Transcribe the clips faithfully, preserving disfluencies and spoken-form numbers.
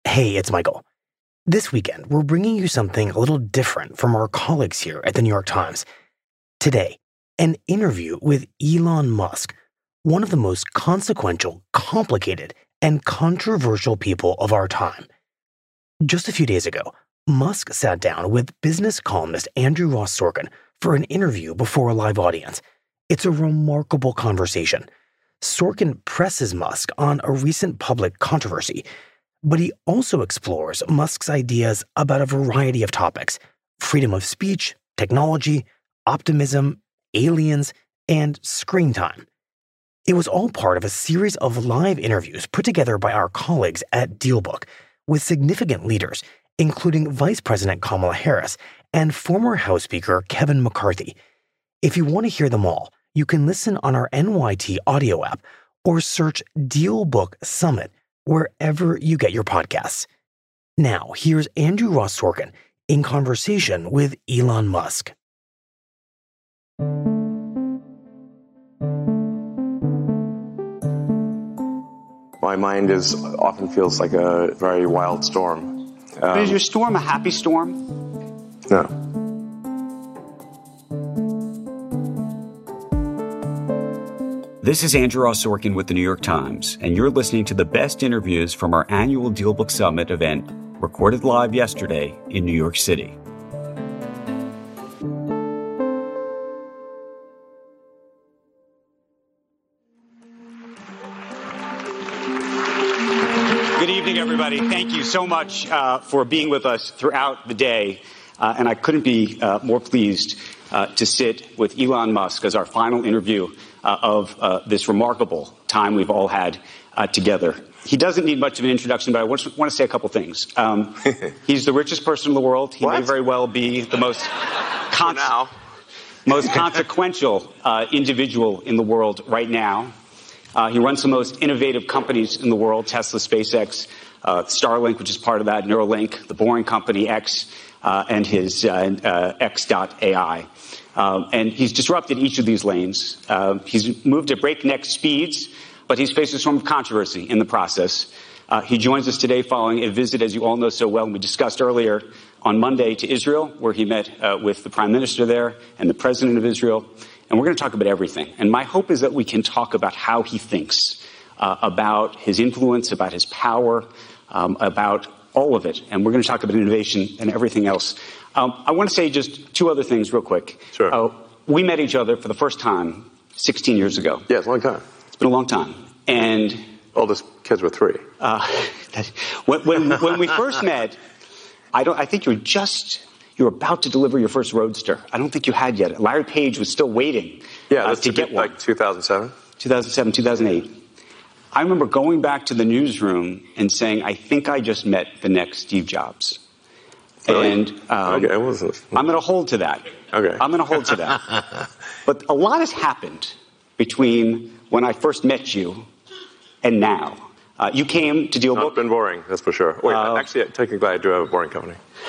Hey, it's Michael. This weekend, we're bringing you something a little different from our colleagues here at the New York Times. Today, an interview with Elon Musk, one of the most consequential, complicated, and controversial people of our time. Just a few days ago, Musk sat down with business columnist Andrew Ross Sorkin for an interview before a live audience. It's a remarkable conversation. Sorkin presses Musk on a recent public controversy, but he also explores Musk's ideas about a variety of topics: freedom of speech, technology, optimism, aliens, and screen time. It was all part of a series of live interviews put together by our colleagues at DealBook with significant leaders, including Vice President Kamala Harris and former House Speaker Kevin McCarthy. If you want to hear them all, you can listen on our N Y T audio app or search DealBook Summit wherever you get your podcasts. Now, here's Andrew Ross Sorkin in conversation with Elon Musk. My mind is often feels like a very wild storm. Um, but is your storm a happy storm? No. This is Andrew Ross Sorkin with the New York Times, and you're listening to the best interviews from our annual DealBook Summit event, recorded live yesterday in New York City. Good evening, everybody. Thank you so much uh, for being with us throughout the day. Uh, and I couldn't be uh, more pleased uh, to sit with Elon Musk as our final interview uh, of uh, this remarkable time we've all had uh, together. He doesn't need much of an introduction, but I want to, want to say a couple things. Um, he's the richest person in the world. He what? may very well be the most, con- now. most consequential uh, individual in the world right now. Uh, he runs the most innovative companies in the world: Tesla, SpaceX, uh, Starlink, which is part of that, Neuralink, the Boring Company, X, uh, and his uh, uh, X dot A I. Um, and he's disrupted each of these lanes. Uh, he's moved at breakneck speeds, but he's faced a storm of controversy in the process. Uh, he joins us today following a visit, as you all know so well, and we discussed earlier, on Monday to Israel, where he met uh, with the prime minister there and the president of Israel. And we're going to talk about everything. And my hope is that we can talk about how he thinks, uh, about his influence, about his power, um, about all of it. And we're going to talk about innovation and everything else. Um, I want to say just two other things real quick. Sure. Uh, we met each other for the first time sixteen years ago. Yeah, it's a long time. It's been a long time. And Oldest kids were three. Uh, when, when, when we first met, I don't, I think you were just, you were about to deliver your first Roadster. I don't think you had yet. Larry Page was still waiting Yeah, uh, that's to get one. Like two thousand seven? two thousand seven, two thousand eight. I remember going back to the newsroom and saying, I think I just met the next Steve Jobs. Really? And um, okay, was I'm going to hold to that. Okay. I'm going to hold to that. But a lot has happened between when I first met you and now. Uh, you came to DealBook. It's been boring, that's for sure. Wait, Uh, actually, technically, I do have a boring company.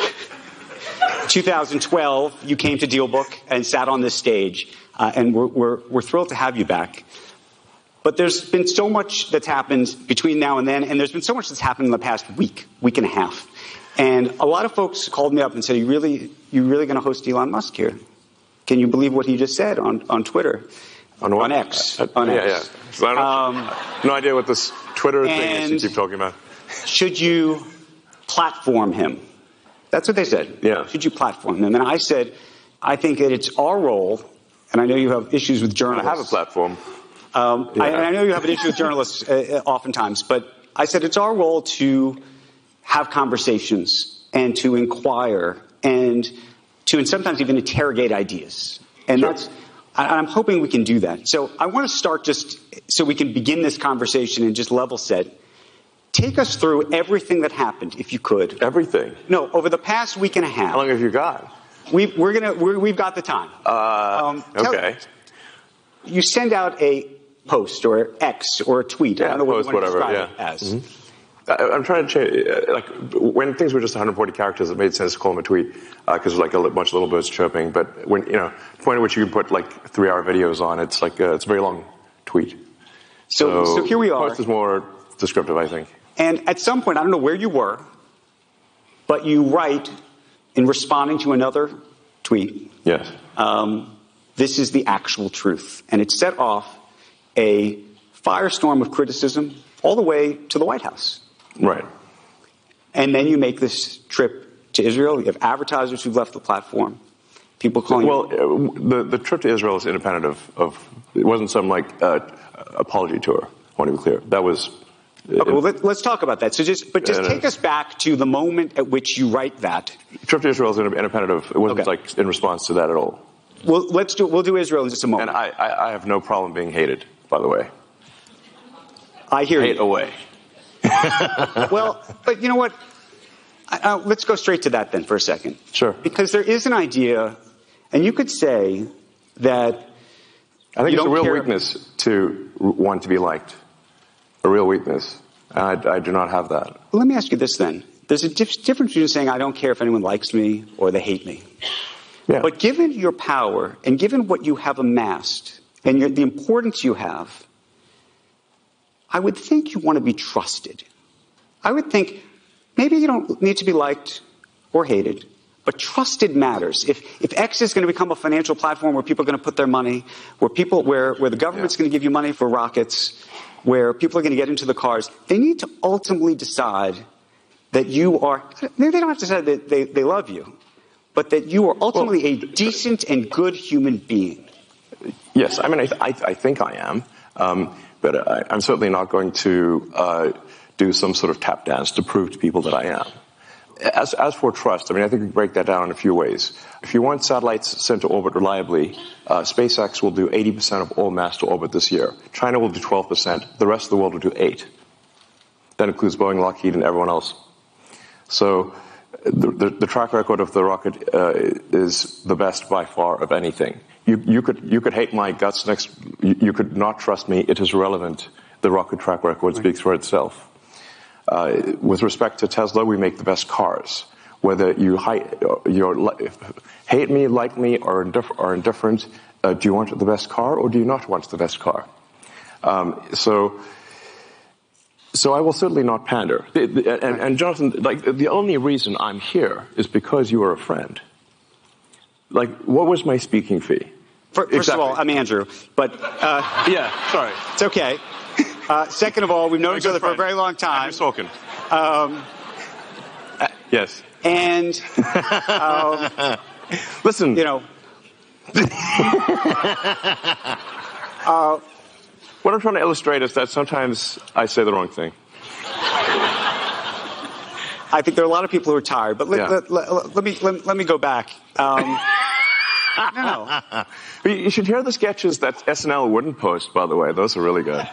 twenty twelve, you came to DealBook and sat on this stage, uh, and we're, we're, we're thrilled to have you back. But there's been so much that's happened between now and then, and there's been so much that's happened in the past week, week and a half. And a lot of folks called me up and said, you really, you really going to host Elon Musk here? Can you believe what he just said on, on Twitter? On what? On X. Uh, on yeah, X. yeah. So I don't, Um, no idea what this Twitter thing is you and- keep talking about. Should you platform him? That's what they said. Yeah. Should you platform him? And I said, I think that it's our role, and I know you have issues with I journalists. have a platform. Um, Yeah. I, I know you have an issue with journalists uh, oftentimes, but I said it's our role to have conversations and to inquire and to, and sometimes even interrogate ideas. And Sure. that's, and I'm hoping we can do that. So I want to start just so we can begin this conversation and just level set. Take us through everything that happened, if you could. Everything. No, over the past week and a half. How long have you got? We, we're gonna, we're, we've got the time. Uh, Um, tell- okay. You send out a post or X or a tweet. Yeah, I don't know what post, you want to whatever, describe yeah. it as. Mm-hmm. I, I'm trying to change, uh, like, when things were just one hundred forty characters, it made sense to call them a tweet, because uh, like a bunch of little birds chirping. But when, you know, the point at which you can put like three hour videos on, it's like, uh, it's a very long tweet. So, so, here we are. Post is more descriptive, I think. And at some point, I don't know where you were, but you write in responding to another tweet. Yes. Um, this is the actual truth. And it set off a firestorm of criticism all the way to the White House. Right. And then you make this trip to Israel. You have advertisers who've left the platform. People calling well, you. Well, the, the trip to Israel is independent of, of it wasn't some like uh, apology tour. I want to be clear. That was. Okay, it, well, let, let's talk about that. So just, but just uh, take us back to the moment at which you write that. Trip to Israel is independent of. It wasn't okay. like in response to that at all. Well, let's do. We'll do Israel in just a moment. And I, I, I have no problem being hated. By the way. I hear Hate you. away. Well, but you know what? Uh, let's go straight to that then for a second. Sure. Because there is an idea, and you could say that. I think you it's a real care. weakness to want to be liked. A real weakness. And I, I do not have that. Well, let me ask you this then. There's a dif- difference between saying I don't care if anyone likes me or they hate me. Yeah. But given your power and given what you have amassed and your, the importance you have, I would think you want to be trusted. I would think maybe you don't need to be liked or hated, but trusted matters. If if X is going to become a financial platform where people are going to put their money, where people where where the government's yeah. going to give you money for rockets, where people are going to get into the cars, they need to ultimately decide that you are. Maybe they don't have to decide that they, they love you, but that you are ultimately well, a decent and good human being. Yes, I mean I I, I think I am. Um, But I, I'm certainly not going to uh, do some sort of tap dance to prove to people that I am. As, as for trust, I mean, I think we break that down in a few ways. If you want satellites sent to orbit reliably, uh, SpaceX will do eighty percent of all mass to orbit this year. China will do twelve percent. The rest of the world will do eight percent. That includes Boeing, Lockheed, and everyone else. So the, the, the track record of the rocket uh, is the best by far of anything. You, you could you could hate my guts next. You, you could not trust me. It is irrelevant. The rocket track record speaks for itself. Uh, with respect to Tesla, we make the best cars. Whether you hi, you're, hate me, like me, or, indif- or indifferent, uh, do you want the best car or do you not want the best car? Um, so. So I will certainly not pander. The, the, and, and Jonathan, like the only reason I'm here is because you are a friend. Like, what was my speaking fee? First exactly. of all, I'm Andrew, but uh, yeah, sorry, it's okay. Uh, second of all, we've known each other friend. for a very long time. Andrew Sorkin. Um, uh, yes. And um, listen, you know, uh, what I'm trying to illustrate is that sometimes I say the wrong thing. I think there are a lot of people who are tired, but let, yeah. let, let, let me let, let me go back. Um, no, no. You should hear the sketches that S N L wouldn't post, by the way. Those are really good.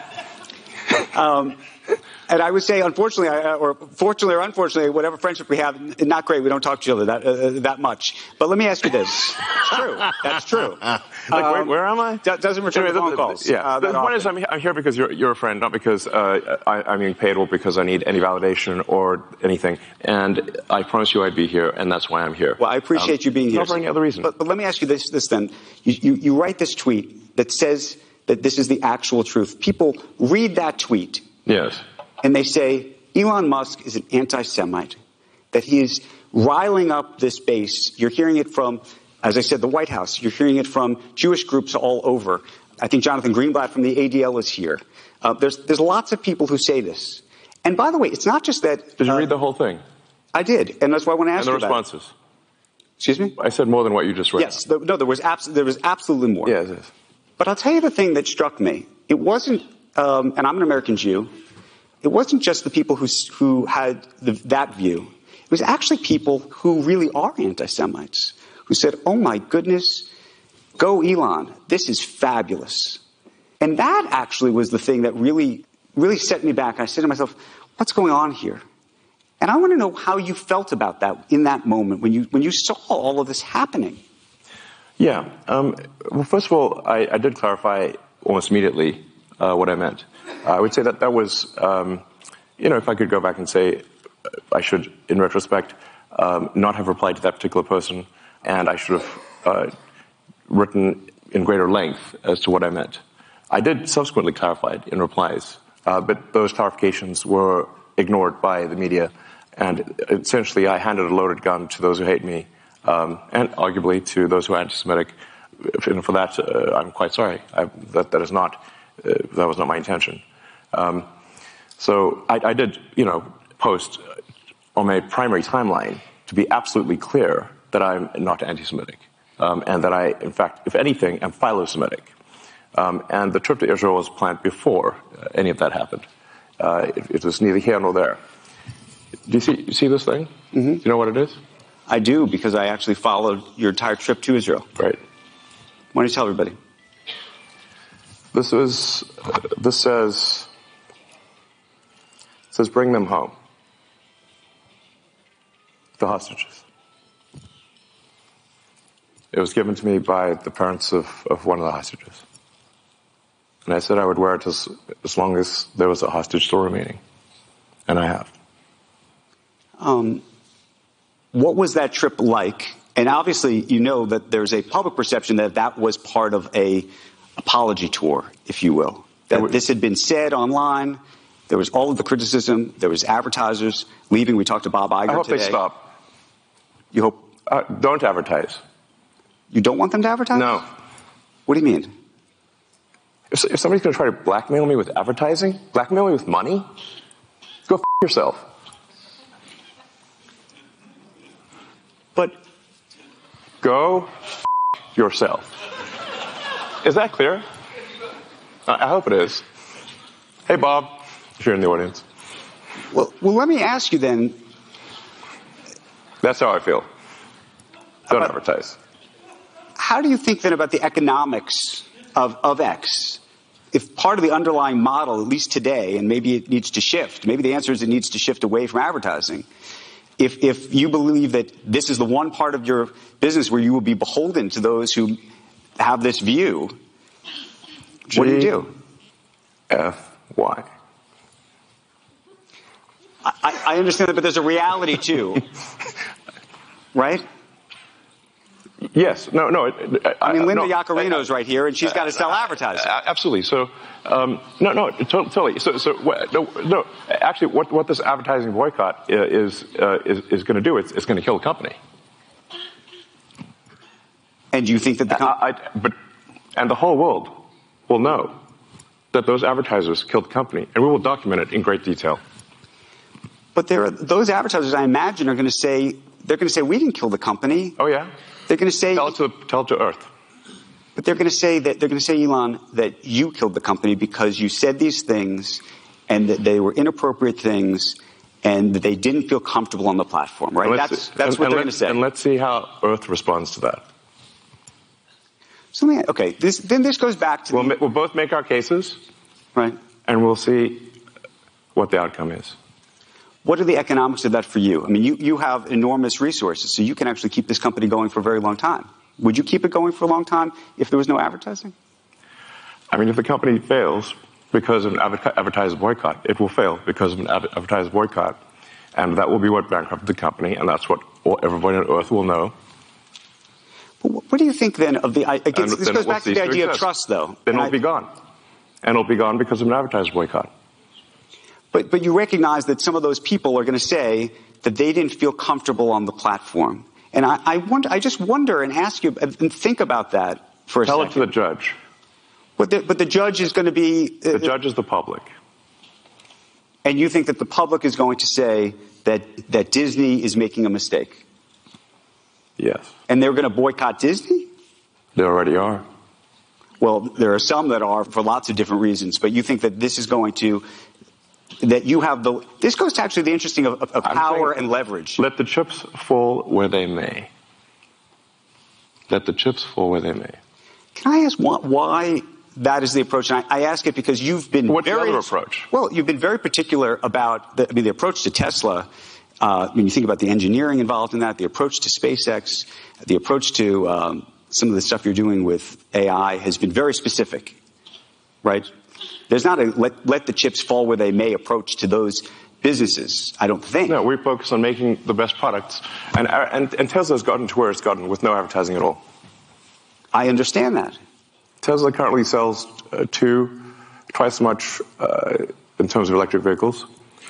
Um, and I would say, unfortunately, or fortunately or unfortunately, whatever friendship we have, not great. We don't talk to each other that uh, that much. But let me ask you this: it's true. That's true. Like, um, where, where am I? D- doesn't return anyway, phone the, calls. Yeah. Uh, the point is, I'm, I'm here because you're you're a friend, not because uh, I, I'm being paid or because I need any validation or anything. And I promise you, I'd be here, and that's why I'm here. Well, I appreciate um, you being here. Not for any other reason. But, but let me ask you this: this then, you, you you write this tweet that says that this is the actual truth. People read that tweet. Yes. And they say Elon Musk is an anti-Semite, that he is riling up this base. You're hearing it from, as I said, the White House. You're hearing it from Jewish groups all over. I think Jonathan Greenblatt from the A D L is here. Uh, there's there's lots of people who say this. And by the way, it's not just that. Did you uh, read the whole thing? I did, and that's why I want to ask and you the about responses. It. Excuse me? I said more than what you just read. Yes. The, no, there was abs- there was absolutely more. Yes. yes. But I'll tell you the thing that struck me. It wasn't, um, and I'm an American Jew. It wasn't just the people who who had the, that view. It was actually people who really are anti-Semites who said, "Oh my goodness, go Elon! This is fabulous." And that actually was the thing that really, really set me back. I said to myself, "What's going on here?" And I want to know how you felt about that in that moment when you when you saw all of this happening. Yeah. Um, well, first of all, I, I did clarify almost immediately uh, what I meant. Uh, I would say that that was, um, you know, if I could go back and say, I should, in retrospect, um, not have replied to that particular person, and I should have uh, written in greater length as to what I meant. I did subsequently clarify it in replies, uh, but those clarifications were ignored by the media. And essentially, I handed a loaded gun to those who hate me, um, and arguably to those who are anti-Semitic. And for that, uh, I'm quite sorry. I, that, that is not, uh, that was not my intention. Um, so I, I did, you know, post on my primary timeline to be absolutely clear that I'm not anti-Semitic, um, and that I, in fact, if anything, am philo-Semitic. Um, and the trip to Israel was planned before uh, any of that happened. Uh, it, it was neither here nor there. Do you see, you see this thing? Mm-hmm. Do you know what it is? I do, because I actually followed your entire trip to Israel. Right. Why don't you tell everybody? This is, uh, this says, it says bring them home. The hostages. It was given to me by the parents of, of one of the hostages. And I said I would wear it as, as long as there was a hostage still remaining. And I have. Um, what was that trip like? And obviously, you know that there's a public perception that that was part of a apology tour, if you will. That was, this had been said online. There was all of the criticism. There was advertisers leaving. We talked to Bob Iger today. I hope today. They stop. You hope? Uh, don't advertise. You don't want them to advertise? No. What do you mean? If, if somebody's going to try to blackmail me with advertising, blackmail me with money, go f*** yourself. But go f*** yourself. Is that clear? I hope it is. Hey, Bob, if you're in the audience. Well, well, let me ask you then. That's how I feel. Don't about, advertise. How do you think then about the economics of, of X? If part of the underlying model, at least today, and maybe it needs to shift, maybe the answer is it needs to shift away from advertising. If, if you believe that this is the one part of your business where you will be beholden to those who have this view, G- what do you do? F Y. I, I understand that, but there's a reality too, right? Yes. No, no. I, I mean, Linda no, Yaccarino's right here, and she's got to sell advertising. Absolutely. So, um, no, no, totally. So, so no, no. Actually, what, what this advertising boycott is uh, is, is going to do, it's, it's going to kill the company. And you think that the com- I, I, but and the whole world will know that those advertisers killed the company, and we will document it in great detail. But there are, those advertisers, I imagine, are going to say they're going to say we didn't kill the company. Oh yeah. They're going to say tell it to tell it to Earth. But they're going to say that they're going to say, Elon, that you killed the company because you said these things, and that they were inappropriate things, and that they didn't feel comfortable on the platform. Right? That's that's and, what and they're going to say. And let's see how Earth responds to that. So let me, okay, this, then this goes back to we'll, the, we'll both make our cases, right? And we'll see what the outcome is. What are the economics of that for you? I mean, you, you have enormous resources, so you can actually keep this company going for a very long time. Would you keep it going for a long time if there was no advertising? I mean, if the company fails because of an advertiser boycott, it will fail because of an advertiser boycott. And that will be what bankrupted the company, and that's what everybody on Earth will know. What do you think then of the, I guess and this goes back to the idea to of trust, though. Then it'll I, be gone. And it'll be gone because of an advertiser boycott. But, but you recognize that some of those people are going to say that they didn't feel comfortable on the platform. And I, I wonder, I just wonder and ask you and think about that for a Tell second. Tell it to the judge. But the, but the judge is going to be... Uh, the judge is the public. And you think that the public is going to say that, that Disney is making a mistake? Yes. And they're going to boycott Disney? They already are. Well, there are some that are for lots of different reasons, but you think that this is going to, that you have the, this goes to actually the interesting of, of power and leverage. Let the chips fall where they may. Let the chips fall where they may. Can I ask why, why that is the approach? And I, I ask it because you've been What's very... the other approach? Well, you've been very particular about, the, I mean, the approach to Tesla. Uh, when you think about the engineering involved in that, the approach to SpaceX, the approach to um, some of the stuff you're doing with A I has been very specific, right? There's not a let, let the chips fall where they may approach to those businesses, I don't think. No, we focus on making the best products. And, and, and Tesla's gotten to where it's gotten with no advertising at all. I understand that. Tesla currently sells uh, two, twice as much uh, in terms of electric vehicles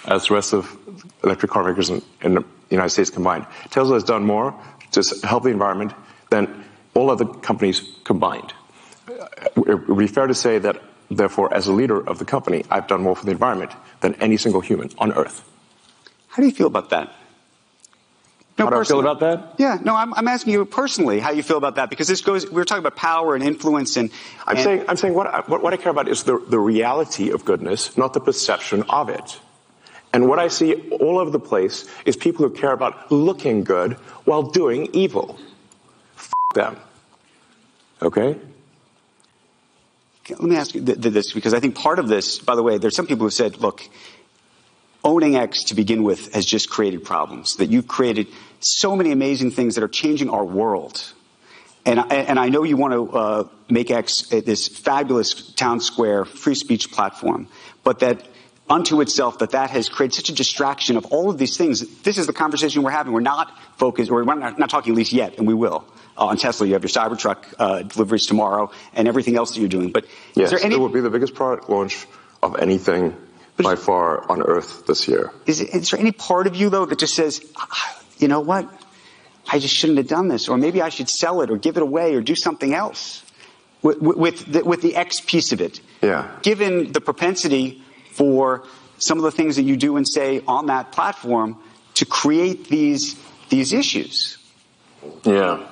as the rest of electric car makers in, in the United States combined. Tesla has done more to help the environment than all other companies combined. It would be fair to say that, therefore, as a leader of the company, I've done more for the environment than any single human on Earth. How do you feel about that? No, how do personally. I feel about that? Yeah, no, I'm, I'm asking you personally how you feel about that, because this goes, we were talking about power and influence and... I'm and saying, I'm saying what, I, what, what I care about is the, the reality of goodness, not the perception of it. And what I see all over the place is people who care about looking good while doing evil. F*** them. Okay? Let me ask you this, because I think part of this, by the way, there's some people who said, look, owning X to begin with has just created problems, that you've created so many amazing things that are changing our world. And, and I know you want to uh, make X this fabulous town square free speech platform, but that unto itself, that that has created such a distraction of all of these things. This is the conversation we're having. We're not focused, or we're not, not talking at least yet, and we will. Uh, on Tesla, you have your Cybertruck uh, deliveries tomorrow and everything else that you're doing. But yes, is there any... it will be the biggest product launch of anything but by far on Earth this year. Is, is there any part of you, though, that just says, you know what, I just shouldn't have done this, or maybe I should sell it or give it away or do something else with, with, the, with the X piece of it? Yeah. Given the propensity for some of the things that you do and say on that platform to create these these issues. Yeah.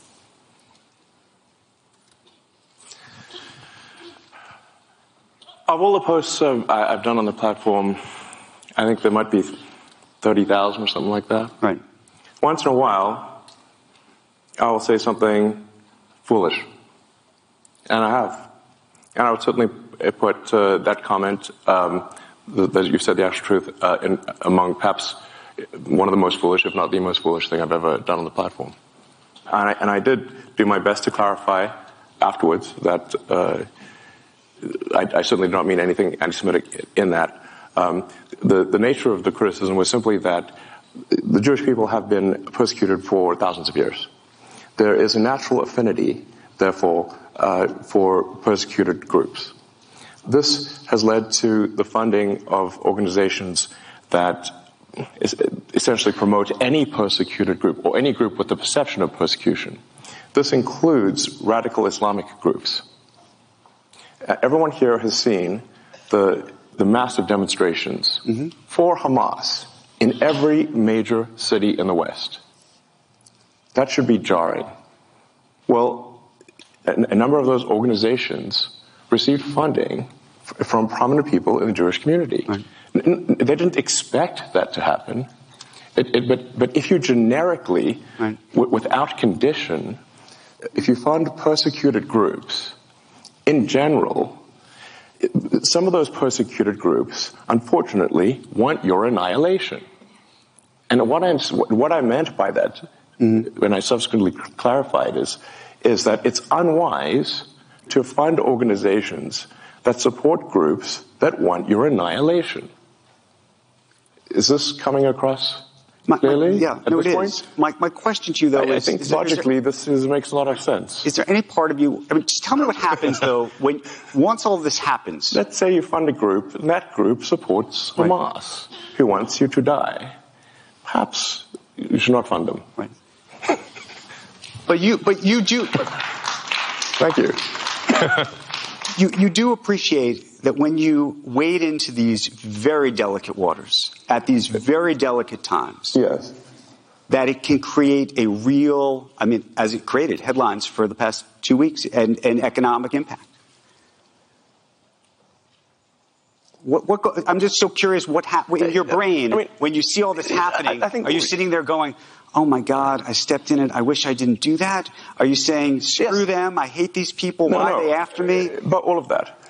Of all the posts uh, I, I've done on the platform, I think there might be thirty thousand or something like that. Right. Once in a while, I will say something foolish. And I have. And I would certainly put uh, that comment, um, that you said the actual truth, uh, in, among perhaps one of the most foolish, if not the most foolish thing I've ever done on the platform. And I, and I did do my best to clarify afterwards that uh, I, I certainly do not mean anything anti-Semitic in that. Um, the, the nature of the criticism was simply that the Jewish people have been persecuted for thousands of years. There is a natural affinity, therefore, uh, for persecuted groups. This has led to the funding of organizations that essentially promote any persecuted group or any group with the perception of persecution. This includes radical Islamic groups. Everyone here has seen the, the massive demonstrations mm-hmm. for Hamas in every major city in the West. That should be jarring. Well, a, a number of those organizations received funding f- from prominent people in the Jewish community. Right. N- they didn't expect that to happen. It, it, but, but if you generically, right. w- without condition, if you fund persecuted groups, in general, it, some of those persecuted groups, unfortunately, want your annihilation. And what, I'm, what I meant by that, mm-hmm. when I subsequently clarified, is, is that it's unwise to fund organizations that support groups that want your annihilation. Is this coming across my, clearly? My, yeah, at no, this it point? is. My, my question to you, though, I, is... I think is logically there, this is, makes a lot of sense. Is there any part of you... I mean, just tell me what happens, though, when once all of this happens. Let's say you fund a group, and that group supports right. Hamas, who wants you to die. Perhaps you should not fund them. Right. But you, but you do... Thank you. you. You do appreciate that when you wade into these very delicate waters, at these very delicate times... Yes. That it can create a real, I mean, as it created headlines for the past two weeks, and, and economic impact. What, what, I'm just so curious what happens in your brain I mean, when you see all this happening. I, I think are you sitting there going, oh my God, I stepped in it. I wish I didn't do that. Are you saying, screw yes. them. I hate these people. No, Why no. are they after me? But all of that.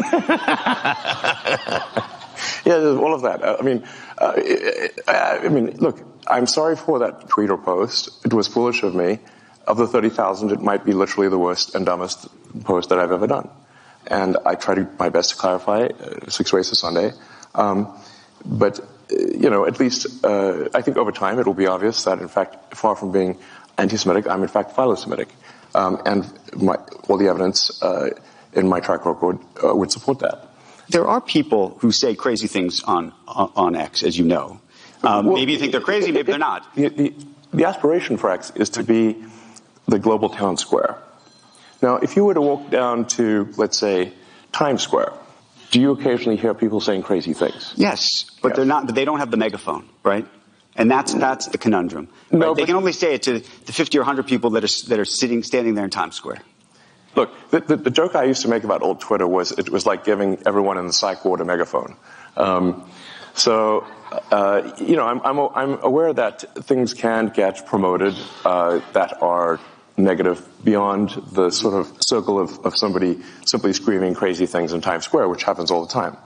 Yeah, all of that. I mean, uh, I mean, look, I'm sorry for that tweet or post. It was foolish of me. Of the thirty thousand, it might be literally the worst and dumbest post that I've ever done. And I try to my best to clarify uh, six ways to Sunday. Um, but, uh, you know, at least uh, I think over time it will be obvious that, in fact, far from being anti-Semitic, I'm in fact philo-Semitic. Um, and my, all the evidence uh, in my track record uh, would support that. There are people who say crazy things on on, on X, as you know. Um, well, maybe you think they're crazy, maybe they're not. The, the, the aspiration for X is to be the global town square. Now, if you were to walk down to, let's say, Times Square, do you occasionally hear people saying crazy things? Yes, but yes. they're not. But they don't have the megaphone, right? And that's that's the conundrum. No, right? They can only say it to the fifty or one hundred people that are that are sitting standing there in Times Square. Look, the, the, the joke I used to make about old Twitter was it was like giving everyone in the psych ward a megaphone. Um, so, uh, you know, I'm, I'm I'm aware that things can get promoted uh, that are negative beyond the sort of circle of, of somebody simply screaming crazy things in Times Square, which happens all the time.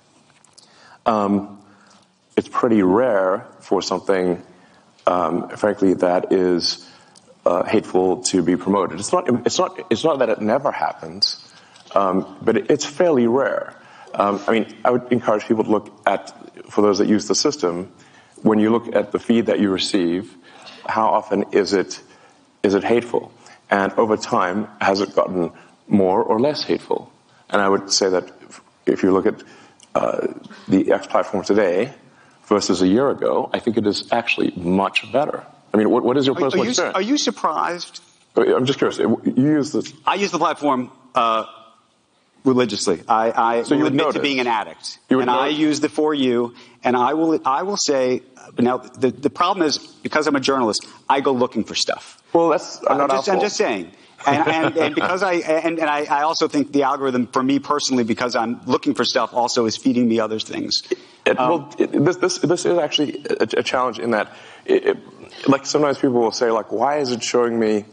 Um, it's pretty rare for something, um, frankly, that is uh, hateful to be promoted. It's not. It's not. It's not that it never happens, um, but it, it's fairly rare. Um, I mean, I would encourage people to look at, for those that use the system, when you look at the feed that you receive, how often is it is it hateful, and over time, has it gotten more or less hateful? And I would say that if you look at uh, the X platform today versus a year ago, I think it is actually much better. I mean, what, what is your personal are, are you, experience? Are you surprised? I'm just curious. You use this? I use the platform uh, religiously. I, I so will you admit notice. to being an addict, you and I use the For You. And I will. I will say. Now, the the problem is because I'm a journalist, I go looking for stuff. Well, that's I'm not I'm just, I'm just saying. And, and, and because I and, and I, I also think the algorithm for me personally, because I'm looking for stuff, also is feeding me other things. It, um, well, it, this this this is actually a, a challenge in that, it, it, like sometimes people will say, like, why is it showing me,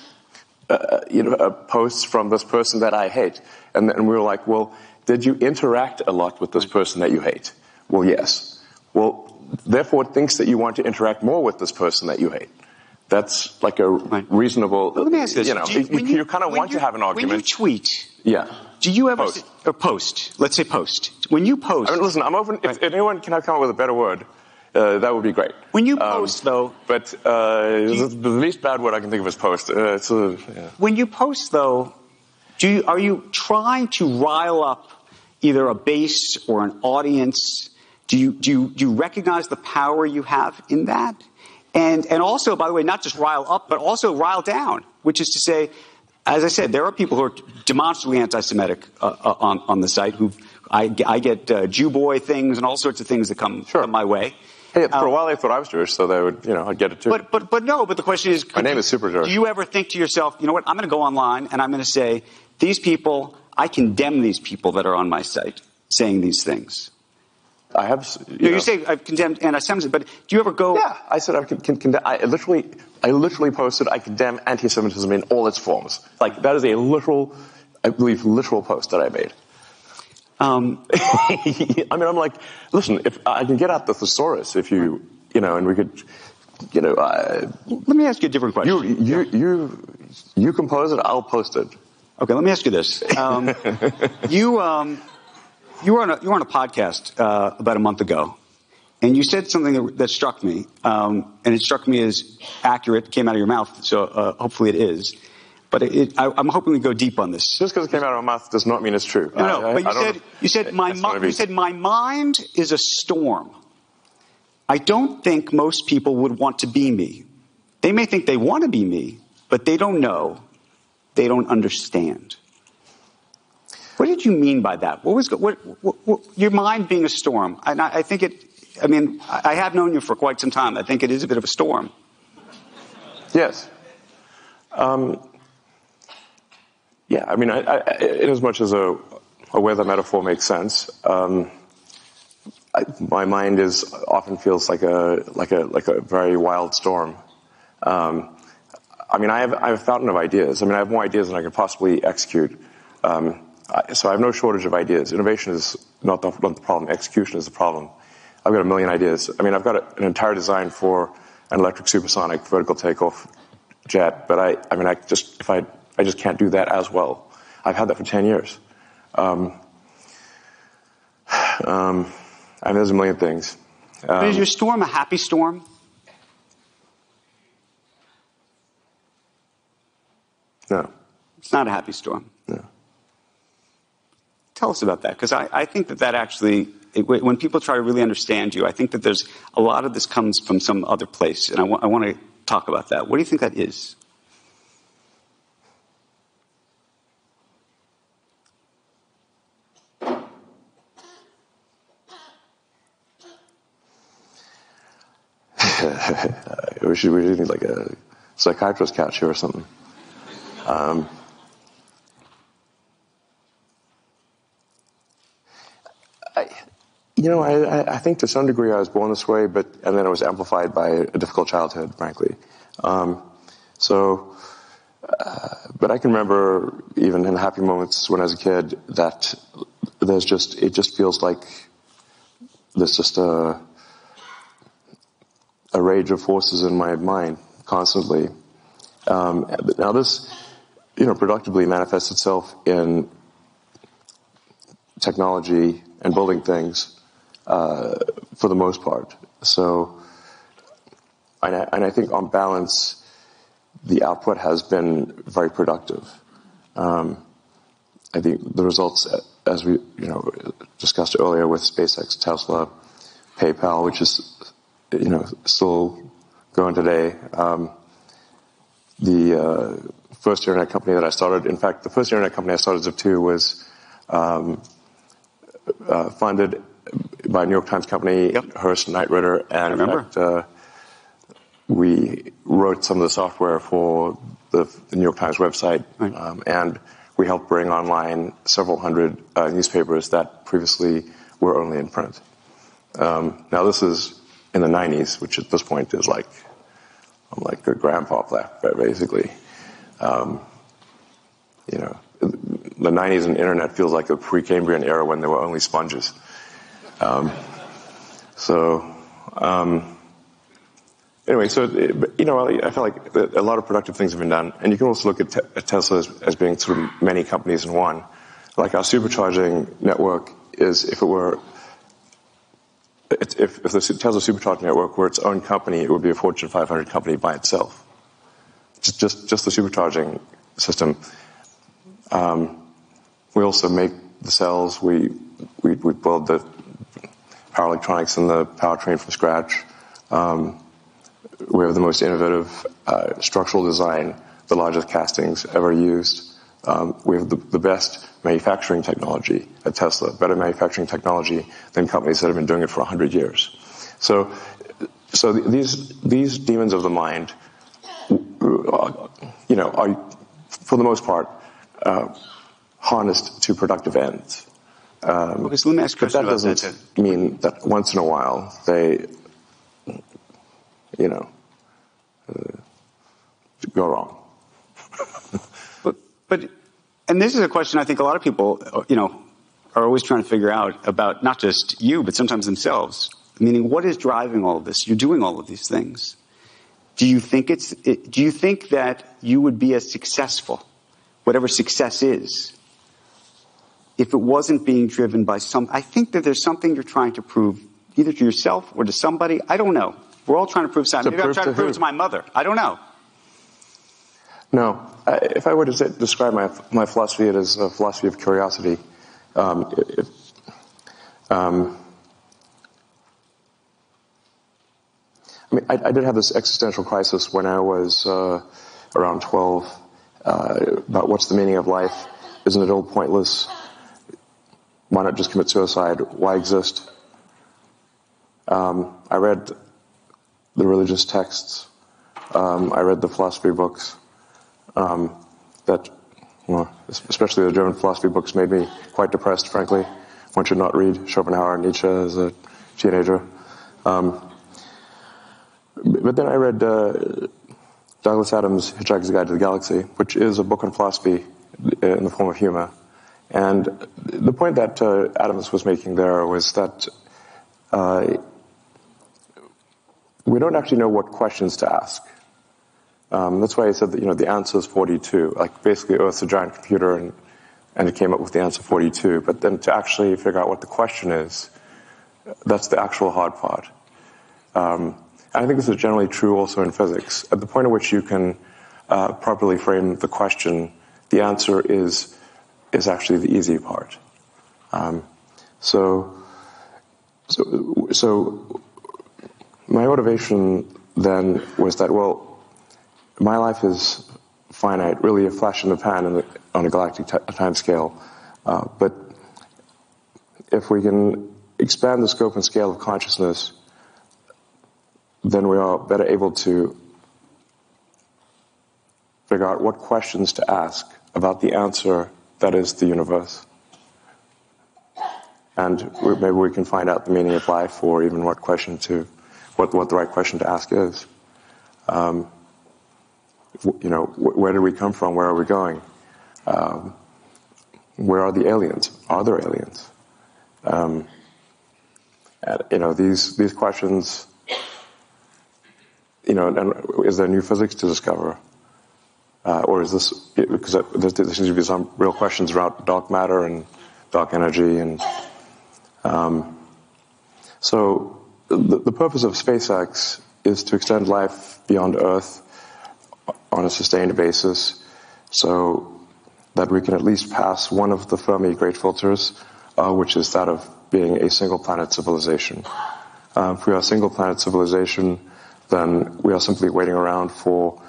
uh, you know, uh, posts from this person that I hate? And and we were like, well, did you interact a lot with this person that you hate? Well, yes. Well, therefore, it thinks that you want to interact more with this person that you hate. That's like a right. reasonable. Let me ask this: you know, you, you, you, you kind of want you, to have an argument. When you tweet, yeah. Do you ever post. Say, or post? Let's say post. When you post, I mean, listen, I'm open. If, if anyone can come up with a better word, uh, that would be great. When you post, um, though, but uh, you, the least bad word I can think of is post. Uh, it's a, yeah. When you post, though, do you, are you trying to rile up either a base or an audience? Do you do you, do you recognize the power you have in that? And and also, by the way, not just rile up, but also rile down, which is to say, as I said, there are people who are demonstrably anti-Semitic uh, uh, on on the site. Who I, I get uh, Jew boy things and all sorts of things that come, sure. come my way. Hey, for um, a while they thought I was Jewish, so they would, you know, I'd get it too. But but but no. But the question is, my name you, is Super Jewish. Do you ever think to yourself, you know what? I'm going to go online and I'm going to say these people. I condemn these people that are on my site saying these things. I have. You, you, know, you say I've condemned anti-Semitism, but do you ever go? Yeah, I said I've con- con- condemned. I literally, I literally posted I condemn anti-Semitism in all its forms. Like that is a literal, I believe, literal post that I made. Um, I mean, I'm like, listen, if I can get out the thesaurus, if you, you know, and we could, you know, uh, let me ask you a different question. You, you, yeah. you, you compose it. I'll post it. Okay, let me ask you this. Um, you. Um, You were on a, you were on a podcast uh, about a month ago, and you said something that, that struck me, um, and it struck me as accurate. It came out of your mouth, so uh, hopefully it is. But it, it, I, I'm hoping we go deep on this. Just because it came out of my mouth does not mean it's true. No, no. I, but you I said you said my mi- you said my mind is a storm. I don't think most people would want to be me. They may think they want to be me, but they don't know. They don't understand. What did you mean by that? What was what, what, what, your mind being a storm? And I, I think it. I mean, I, I have known you for quite some time. I think it is a bit of a storm. Yes. Um, yeah. I mean, I, I, in as much as a, a weather metaphor makes sense, um, I, my mind is often feels like a like a like a very wild storm. Um, I mean, I have I have a fountain of ideas. I mean, I have more ideas than I can possibly execute. Um, So I have no shortage of ideas. Innovation is not the, not the problem. Execution is the problem. I've got a million ideas. I mean, I've got a, an entire design for an electric supersonic vertical takeoff jet, but I, I mean, I just, if I, I just can't do that as well. I've had that for ten years. Um, um, I mean, there's a million things. Um, but is your storm a happy storm? No. It's not a happy storm. No. Tell us about that, because I, I think that that actually, it, when people try to really understand you, I think that there's a lot of this comes from some other place, and I, wa- I want to talk about that. What do you think that is? we should we need like a psychiatrist couch here or something. Um, I, you know, I, I think to some degree I was born this way, but and then it was amplified by a difficult childhood, frankly. Um, so, uh, but I can remember even in happy moments when I was a kid that there's just it just feels like there's just a a rage of forces in my mind constantly. Um, now this, you know, productively manifests itself in technology and building things, uh, for the most part. So, and I, and I think on balance, the output has been very productive. Um, I think the results, as we, you know, discussed earlier with SpaceX, Tesla, PayPal, which is, you know, still going today. Um, the uh, first internet company that I started, in fact, the first internet company I started, Zip two, was um, uh, funded by a New York Times company, yep. Hearst Knight Ridder, and I remember. in fact, uh, we wrote some of the software for the, the New York Times website, right. um, and we helped bring online several hundred uh, newspapers that previously were only in print. Um, now this is in the nineties, which at this point is like, I'm like a grandpa, basically. Um, you know, the nineties and internet feels like a Precambrian era when there were only sponges. Um, so, um, anyway, so, it, you know, I feel like a lot of productive things have been done. And you can also look at, te- at Tesla as, as being sort of many companies in one. Like our supercharging network is, if it were, If, if the Tesla Supercharging Network were its own company, it would be a Fortune five hundred company by itself. Just, just, just the supercharging system. Um, we also make the cells. We, we, we build the power electronics and the powertrain from scratch. Um, we have the most innovative uh, structural design, the largest castings ever used. Um, we have the, the best manufacturing technology at Tesla, better manufacturing technology than companies that have been doing it for a hundred years. So, so these these demons of the mind, you know, are for the most part uh, harnessed to productive ends. Um, okay, so let me ask you a but that about doesn't that. mean that once in a while they, you know, uh, go wrong. But, but, and this is a question I think a lot of people, you know, are always trying to figure out about not just you, but sometimes themselves. Meaning, what is driving all of this? You're doing all of these things. Do you think it's, it, do you think that you would be as successful, whatever success is, if it wasn't being driven by some, I think that there's something you're trying to prove either to yourself or to somebody. I don't know. We're all trying to prove something. Maybe I'm trying to prove it to my mother. I don't know. No. I, if I were to say, describe my my philosophy, it is a philosophy of curiosity. Um, it, um, I mean, I, I did have this existential crisis when I was uh, around twelve uh, about what's the meaning of life? Isn't it all pointless? Why not just commit suicide? Why exist? Um, I read the religious texts. Um, I read the philosophy books. Um, that, well, especially the German philosophy books, made me quite depressed, frankly. One should not read Schopenhauer and Nietzsche as a teenager. Um, but then I read uh, Douglas Adams' Hitchhiker's Guide to the Galaxy, which is a book on philosophy in the form of humor. And the point that uh, Adams was making there was that uh, we don't actually know what questions to ask. Um, that's why he said that, you know, the answer is forty-two. Like, basically, Earth's a giant computer, and, and it came up with the answer forty-two. But then to actually figure out what the question is, that's the actual hard part. Um, and I think this is generally true also in physics. At the point at which you can uh, properly frame the question, the answer is is actually the easy part. Um, so, so, so my motivation then was that, well, my life is finite, really a flash in the pan in the, on a galactic t- time scale. Uh, but if we can expand the scope and scale of consciousness, then we are better able to figure out what questions to ask about the answer that is the universe. And we, maybe we can find out the meaning of life, or even what question to, what, what the right question to ask is. Um, you know, wh- where did we come from? Where are we going? Um, where are the aliens? Are there aliens? Um, and, you know, these these questions. You know, and is there new physics to discover, uh, or is this because there, there seems to be some real questions around dark matter and dark energy, and um, so the, the purpose of SpaceX is to extend life beyond Earth on a sustained basis, so that we can at least pass one of the Fermi great filters, uh, which is that of being a single planet civilization. Uh, if we are a single planet civilization, then we are simply waiting around for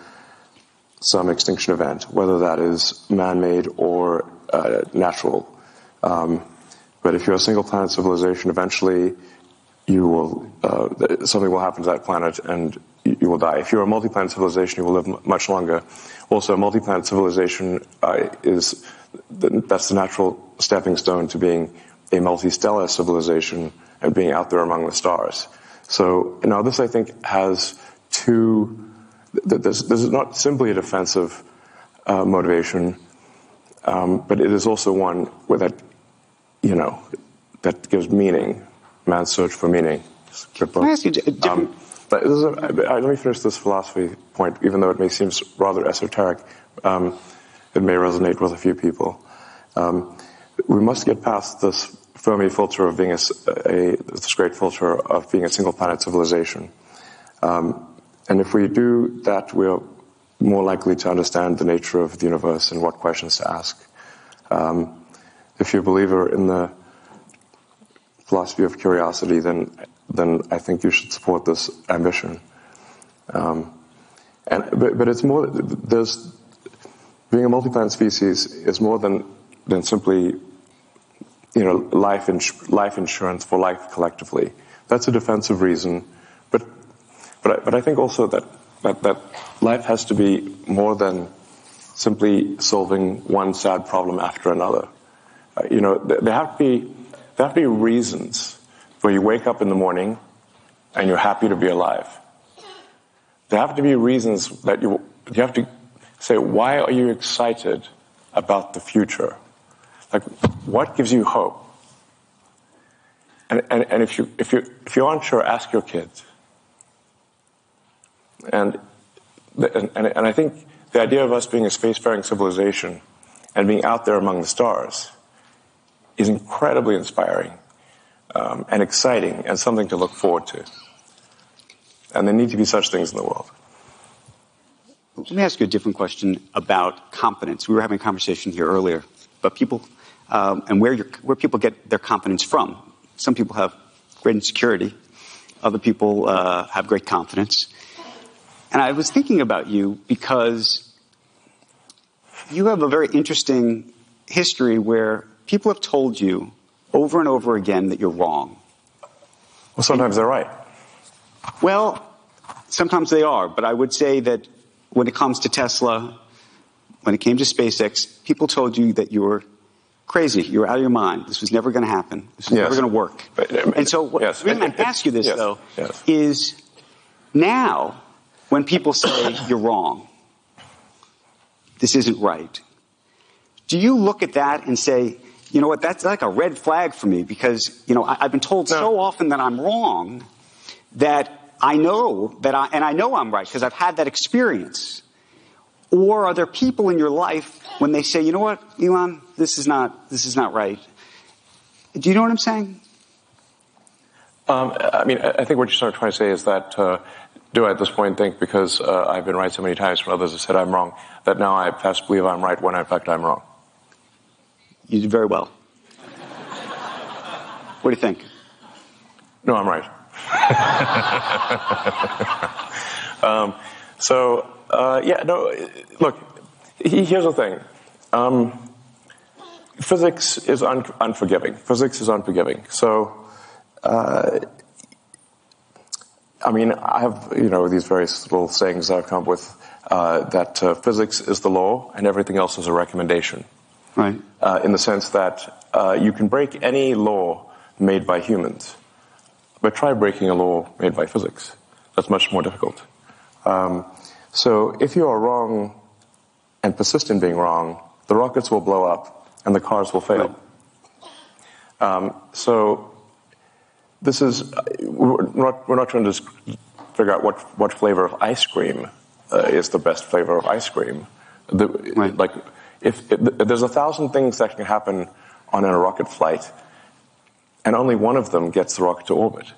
some extinction event, whether that is man-made or uh, natural. Um, but if you're a single planet civilization, eventually you will uh, something will happen to that planet and you, you will die. If you're a multi-planet civilization, you will live m- much longer. Also, a multi-planet civilization uh, is the, that's the natural stepping stone to being a multi-stellar civilization and being out there among the stars. So now this, I think, has two, this, this is not simply a defensive uh, motivation, um, but it is also one where that, you know, that gives meaning, man's search for meaning. Can I ask you a different... Um, but this is a, I, let me finish this philosophy point, even though it may seem rather esoteric. Um, it may resonate with a few people. Um, we must get past this Fermi filter of being a, a this great filter of being a single planet civilization. Um, and if we do that, we're more likely to understand the nature of the universe and what questions to ask. Um, if you're a believer in the philosophy of curiosity, then then I think you should support this ambition. Um, and but, but it's more, there's being a multi-planet species is more than than simply, you know, life ins- life insurance for life collectively. That's a defensive reason, but but I, but I think also that, that that life has to be more than simply solving one sad problem after another. Uh, you know, th- there have to be there have to be reasons where you wake up in the morning and you're happy to be alive. There have to be reasons that you you have to say, why are you excited about the future? Like, what gives you hope? And, and, and if you if you if you're unsure, ask your kids. And, and and I think the idea of us being a spacefaring civilization and being out there among the stars is incredibly inspiring um, and exciting and something to look forward to. And there need to be such things in the world. Let me ask you a different question about confidence. We were having a conversation here earlier about people um, and where, where people get their confidence from. Some people have great insecurity. Other people uh, have great confidence. And I was thinking about you because you have a very interesting history where people have told you over and over again that you're wrong. Well, sometimes they're right. Well, sometimes they are, but I would say that when it comes to Tesla, when it came to SpaceX, people told you that you were crazy. You were out of your mind. This was never going to happen. This was yes. never going to work. But, I mean, and so what yes. the reason I ask you this, yes. though, yes. is now when people say you're wrong, this isn't right, do you look at that and say, you know what, that's like a red flag for me because, you know, I, I've been told no. so often that I'm wrong that I know that I, and I know I'm right because I've had that experience. Or are there people in your life when they say, you know what, Elon, this is not, this is not right. Do you know what I'm saying? Um, I mean, I think what you're sort of trying to say is that, uh, do I at this point think because uh, I've been right so many times when others have said I'm wrong, that now I best believe I'm right when in fact I'm wrong? You did very well. What do you think? No, I'm right. um, so, uh, yeah, no, look, he, here's the thing. Um, physics is un- unforgiving. Physics is unforgiving. So, uh, I mean, I have, you know, these various little sayings I've come up with, uh, that uh, physics is the law and everything else is a recommendation. Right. Uh, in the sense that uh, you can break any law made by humans, but try breaking a law made by physics. That's much more difficult. Um, so if you are wrong and persist in being wrong, the rockets will blow up and the cars will fail. Right. Um, so this is, we're not, we're not trying to figure out what, what flavor of ice cream uh, is the best flavor of ice cream. The, right. Like, if, if there's a thousand things that can happen on a rocket flight, and only one of them gets the rocket to orbit.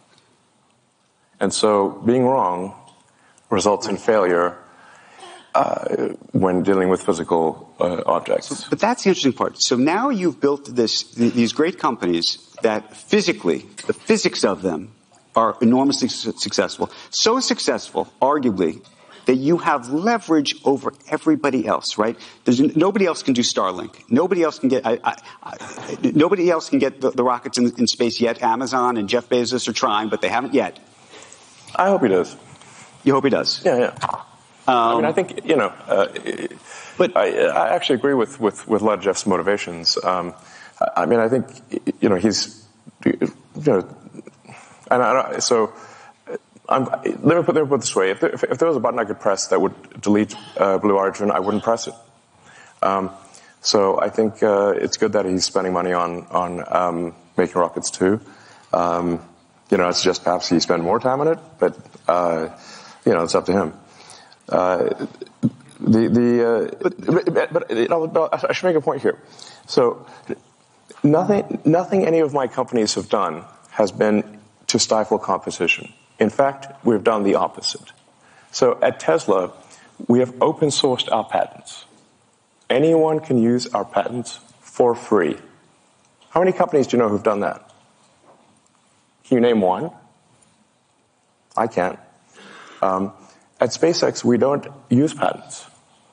And so being wrong results in failure uh, when dealing with physical uh, objects. So, but that's the interesting part. So now you've built this, these great companies that physically, the physics of them are enormously su- successful. So successful, arguably, that you have leverage over everybody else, right? There's, nobody else can do Starlink. Nobody else can get, I, I, I, nobody else can get the, the rockets in, in space yet. Amazon and Jeff Bezos are trying, but they haven't yet. I hope he does. You hope he does? Yeah, yeah. Um, I mean, I think, you know, uh, but I, I actually agree with, with, with a lot of Jeff's motivations. Um, I mean, I think, you know, he's, you know, and I, so, I'm, let me put, let me put it this way. If there, if, if there was a button I could press that would delete uh, Blue Origin, I wouldn't press it. Um, so I think uh, it's good that he's spending money on, on um, making rockets too. Um, you know, it's just perhaps he spend more time on it, but, uh, you know, it's up to him. Uh, the, the, uh, but, but, but, you know, I should make a point here. So nothing, nothing any of my companies have done has been to stifle competition. In fact, we've done the opposite. So at Tesla, we have open sourced our patents. Anyone can use our patents for free. How many companies do you know who've done that? Can you name one? I can't. Um, at SpaceX, we don't use patents.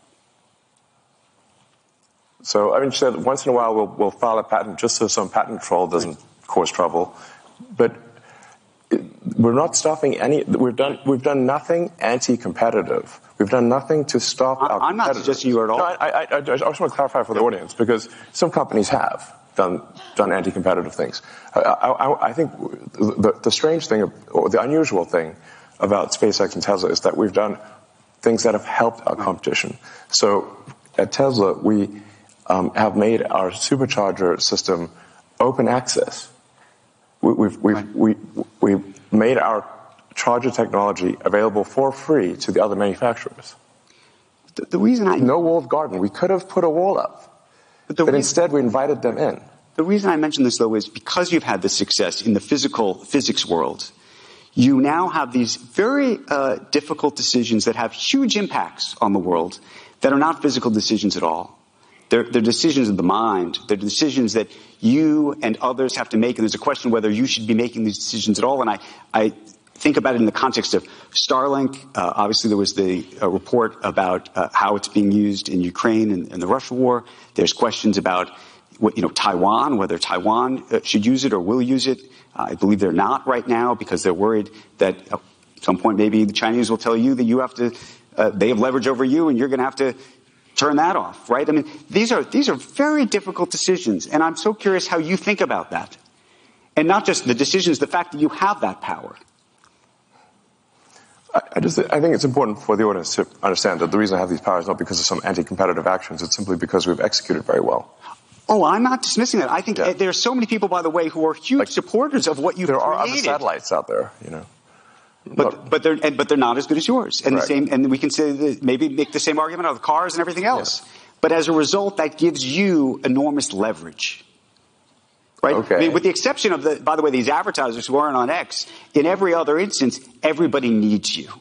So, I mean, so once in a while we'll, we'll file a patent just so some patent troll doesn't cause trouble. But we're not stopping any. We've done. We've done nothing anti-competitive. We've done nothing to stop I, our. I'm not suggesting you are at all. No, I, I, I, I just want to clarify for the audience because some companies have done done anti-competitive things. I, I, I think the, the strange thing or the unusual thing about SpaceX and Tesla is that we've done things that have helped our competition. So at Tesla, we um, have made our supercharger system open access. We've, we've, right. we, we've made our charger technology available for free to the other manufacturers. The, the reason I... No walled garden. We could have put a wall up, but, but reason, instead we invited them in. The reason I mention this, though, is because you've had this success in the physical physics world, you now have these very uh, difficult decisions that have huge impacts on the world that are not physical decisions at all. They're, they're decisions of the mind. They're decisions that you and others have to make, and there's a question whether you should be making these decisions at all. And I, I think about it in the context of Starlink. Uh, obviously, there was the uh, report about uh, how it's being used in Ukraine and, and the Russia war. There's questions about, what, you know, Taiwan, whether Taiwan uh, should use it or will use it. Uh, I believe they're not right now because they're worried that at some point maybe the Chinese will tell you that you have to, uh, they have leverage over you, and you're going to have to turn that off, right? I mean, these are these are very difficult decisions, and I'm so curious how you think about that. And not just the decisions, the fact that you have that power. I, I just I think it's important for the audience to understand that the reason I have these powers is not because of some anti-competitive actions. It's simply because we've executed very well. Oh, I'm not dismissing that. I think yeah. there are so many people, by the way, who are huge like, supporters of what you've there created. There are other satellites out there, you know. But but they're and, but they're not as good as yours, and right. the same. And we can say that maybe make the same argument out of cars and everything else. Yeah. But as a result, that gives you enormous leverage, right? Okay. I mean, with the exception of the, by the way, these advertisers who aren't on X. In every other instance, everybody needs you.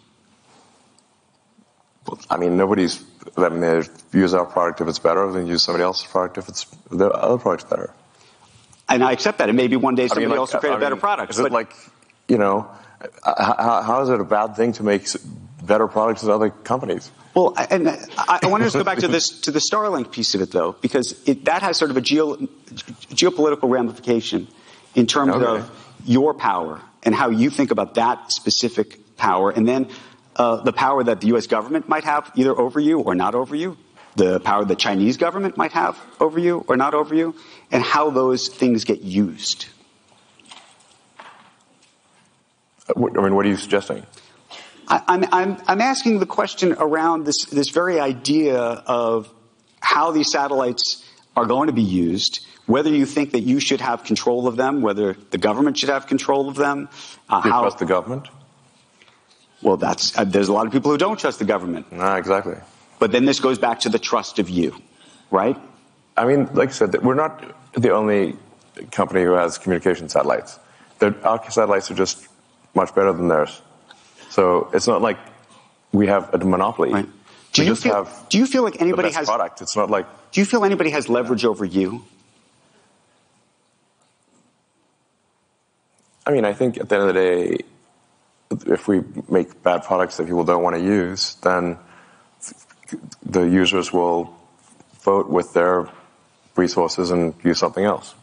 I mean, nobody's. I mean, they use our product if it's better than use somebody else's product if it's their other product's better. And I accept that. And maybe one day somebody I mean, like, else will create I a better mean, product. Is it like, you know, how, how is it a bad thing to make better products than other companies? Well, and I, I want to just go back to this, to the Starlink piece of it, though, because it, that has sort of a geo, geopolitical ramification in terms okay. of your power and how you think about that specific power, and then uh, the power that the U S government might have either over you or not over you, the power the Chinese government might have over you or not over you, and how those things get used. I mean, what are you suggesting? I, I'm, I'm, I'm asking the question around this, this very idea of how these satellites are going to be used, whether you think that you should have control of them, whether the government should have control of them. Uh, Do you how, trust the government? Well, that's, uh, there's a lot of people who don't trust the government. No, exactly. But then this goes back to the trust of you, right? I mean, like I said, we're not the only company who has communication satellites. They're, our satellites are just much better than theirs. So it's not like we have a monopoly. Right. Do we you just feel, have do you feel like anybody the best has product? It's not like. Do you feel anybody has leverage over you? I mean, I think at the end of the day, if we make bad products that people don't want to use, then the users will vote with their resources and use something else.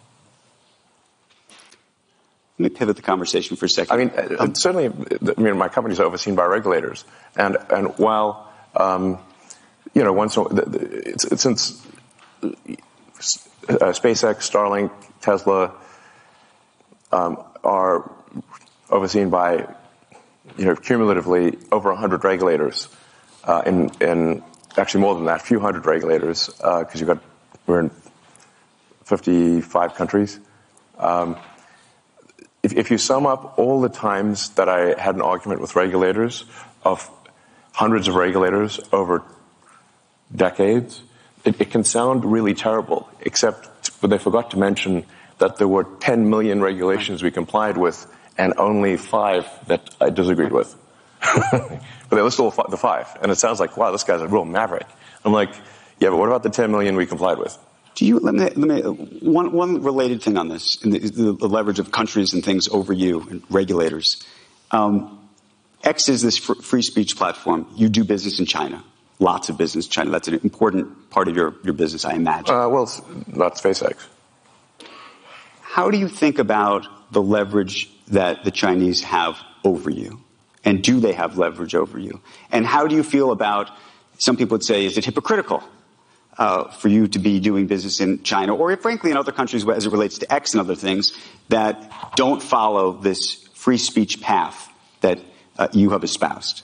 Let me pivot the conversation for a second. I mean, um, certainly, I mean, my company's overseen by regulators, and and while um, you know, once it's, it's, since uh, SpaceX, Starlink, Tesla um, are overseen by, you know, cumulatively over a hundred regulators, uh, in in actually more than that, a few hundred regulators, because uh, you've got we're in fifty-five countries. Um, If, if you sum up all the times that I had an argument with regulators, of hundreds of regulators over decades, it, it can sound really terrible, except but they forgot to mention that there were ten million regulations we complied with and only five that I disagreed with. But they list all the five, and it sounds like, wow, this guy's a real maverick. I'm like, yeah, but what about the ten million we complied with? Do you, let me, let me, one, one related thing on this, the, the, the leverage of countries and things over you and regulators. Um, X is this fr- free speech platform. You do business in China, lots of business in China. That's an important part of your, your business, I imagine. Uh, well, it's not SpaceX. How do you think about the leverage that the Chinese have over you? And do they have leverage over you? And how do you feel about, some people would say, is it hypocritical? Uh, for you to be doing business in China, or frankly in other countries as it relates to X and other things that don't follow this free speech path that uh, you have espoused?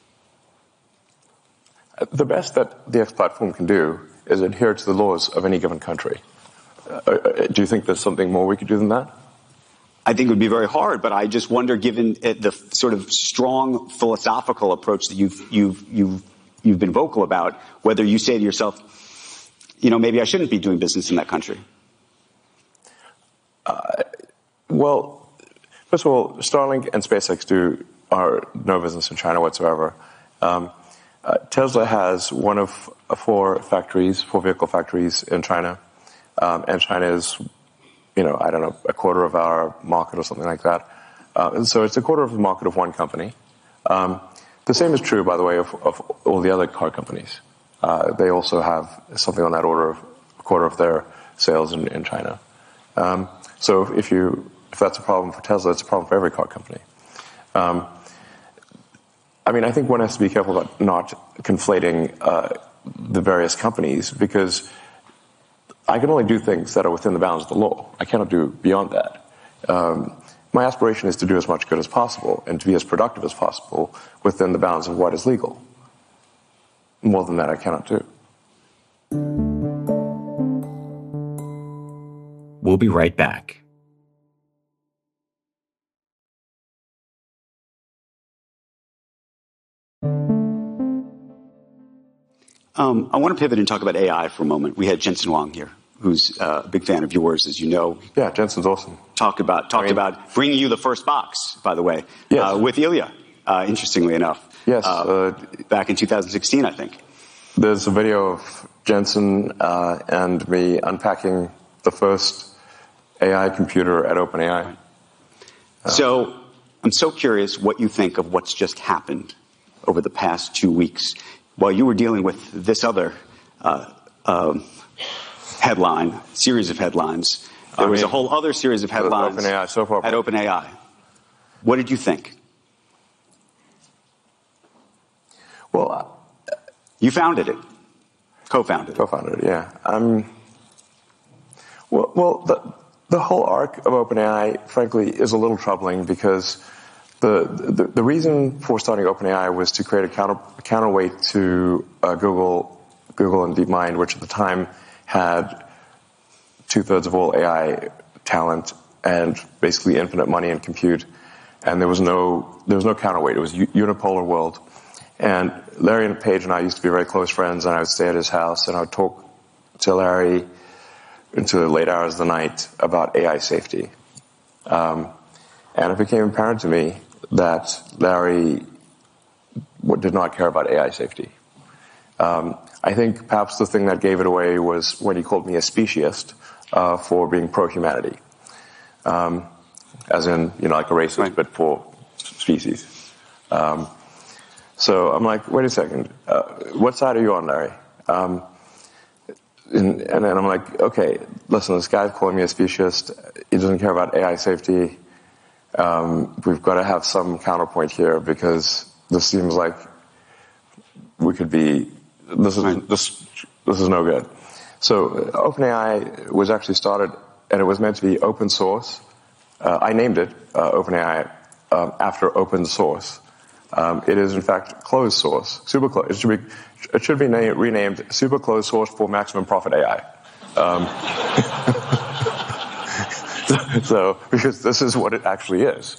The best that the X platform can do is adhere to the laws of any given country. Uh, do you think there's something more we could do than that? I think it would be very hard, but I just wonder, given the sort of strong philosophical approach that you've you've you've you've been vocal about, whether you say to yourself, you know, maybe I shouldn't be doing business in that country. Uh, well, first of all, Starlink and SpaceX do are no business in China whatsoever. Um, uh, Tesla has one of four factories, four vehicle factories in China, um, and China is, you know, I don't know, a quarter of our market or something like that. Uh, and so it's a quarter of the market of one company. Um, the same is true, by the way, of, of all the other car companies. Uh, they also have something on that order of a quarter of their sales in, in China. Um, so if you, if that's a problem for Tesla, it's a problem for every car company. Um, I mean, I think one has to be careful about not conflating uh, the various companies, because I can only do things that are within the bounds of the law. I cannot do beyond that. Um, my aspiration is to do as much good as possible and to be as productive as possible within the bounds of what is legal. More than that, I cannot do. We'll be right back. Um, I want to pivot and talk about A I for a moment. We had Jensen Huang here, who's uh, a big fan of yours, as you know. Yeah, Jensen's awesome. Talked about talked I mean, about bringing you the first box, by the way, yes. uh, with Ilya. Uh, interestingly enough, yes, uh, uh, back in two thousand sixteen, I think. There's a video of Jensen uh, and me unpacking the first A I computer at OpenAI. Right. Uh, so I'm so curious what you think of what's just happened over the past two weeks while you were dealing with this other uh, uh, headline, series of headlines. There I was mean, a whole other series of headlines OpenAI, so far. at OpenAI. What did you think? Well, uh, you founded it, co-founded it. Co-founded it, yeah. Um, well, well the, the whole arc of OpenAI, frankly, is a little troubling because the the, the reason for starting OpenAI was to create a counter, counterweight to uh, Google, Google and DeepMind, which at the time had two-thirds of all A I talent and basically infinite money and compute. And there was no there was no counterweight. It was a unipolar world. And Larry and Page and I used to be very close friends, and I would stay at his house, and I would talk to Larry into the late hours of the night about A I safety. Um, and it became apparent to me that Larry did not care about A I safety. Um, I think perhaps the thing that gave it away was when he called me a speciesist uh, for being pro-humanity. Um, as in, you know, like a racist, right. but for species. Um, so I'm like, wait a second, uh, what side are you on, Larry? Um, and, and then I'm like, okay, listen, this guy's calling me a speciesist. He doesn't care about A I safety. Um, we've got to have some counterpoint here because this seems like we could be, this is, right. this, this is no good. So uh, OpenAI was actually started, and it was meant to be open source. Uh, I named it uh, OpenAI um, after open source. Um, it is in fact closed source, super closed. It should be it should be named, renamed super closed source for maximum profit A I. Um, so because this is what it actually is.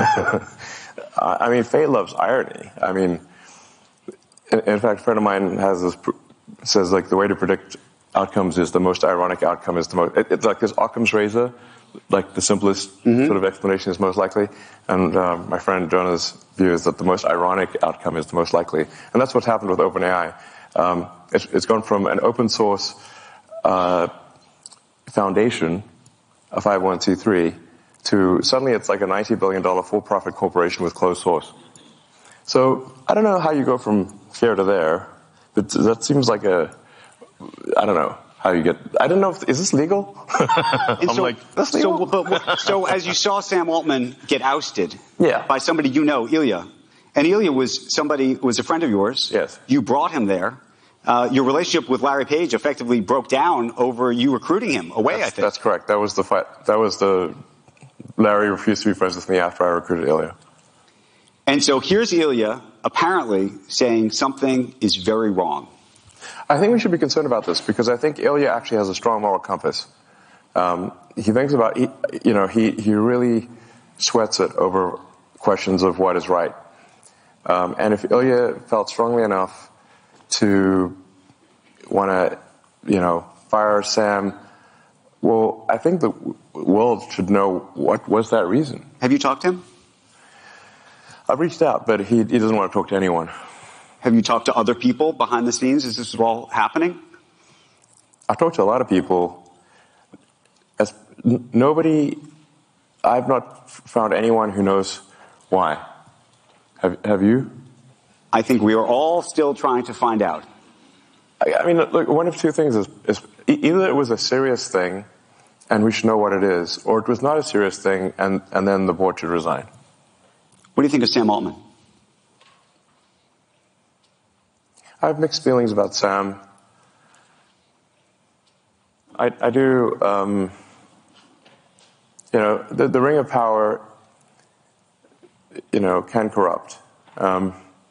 I mean, Faye loves irony. I mean, in, in fact, a friend of mine has this says like the way to predict outcomes is the most ironic outcome is the most. It, it's like this Occam's razor. Like the simplest mm-hmm. sort of explanation is most likely. And uh, my friend Jonah's view is that the most ironic outcome is the most likely. And that's what's happened with OpenAI. Um, it's, it's gone from an open source uh, foundation, a five oh one c three, to suddenly it's like a ninety billion dollars for-profit corporation with closed source. So I don't know how you go from here to there. But that seems like a, I don't know. How you get? I don't know. If, is this legal? I'm so, like, that's legal. So, but, so, as you saw Sam Altman get ousted, yeah. by somebody you know, Ilya, and Ilya was somebody was a friend of yours. Yes. You brought him there. Uh, your relationship with Larry Page effectively broke down over you recruiting him away. That's, I think that's correct. That was the fight. That was the Larry refused to be friends with me after I recruited Ilya. And so here's Ilya apparently saying something is very wrong. I think we should be concerned about this because I think Ilya actually has a strong moral compass. Um, he thinks about, he, you know, he, he really sweats it over questions of what is right. Um, and if Ilya felt strongly enough to want to, you know, fire Sam, well, I think the world should know what was that reason. Have you talked to him? I've reached out, but he, he doesn't want to talk to anyone. Have you talked to other people behind the scenes? Is this all happening? I've talked to a lot of people. As n- nobody, I've not f- found anyone who knows why. Have Have you? I think we are all still trying to find out. I, I mean, look, one of two things is, is either it was a serious thing, and we should know what it is, or it was not a serious thing, and, and then the board should resign. What do you think of Sam Altman? I have mixed feelings about Sam. I, I do, um, you know, the, the ring of power, you know, can corrupt. Um,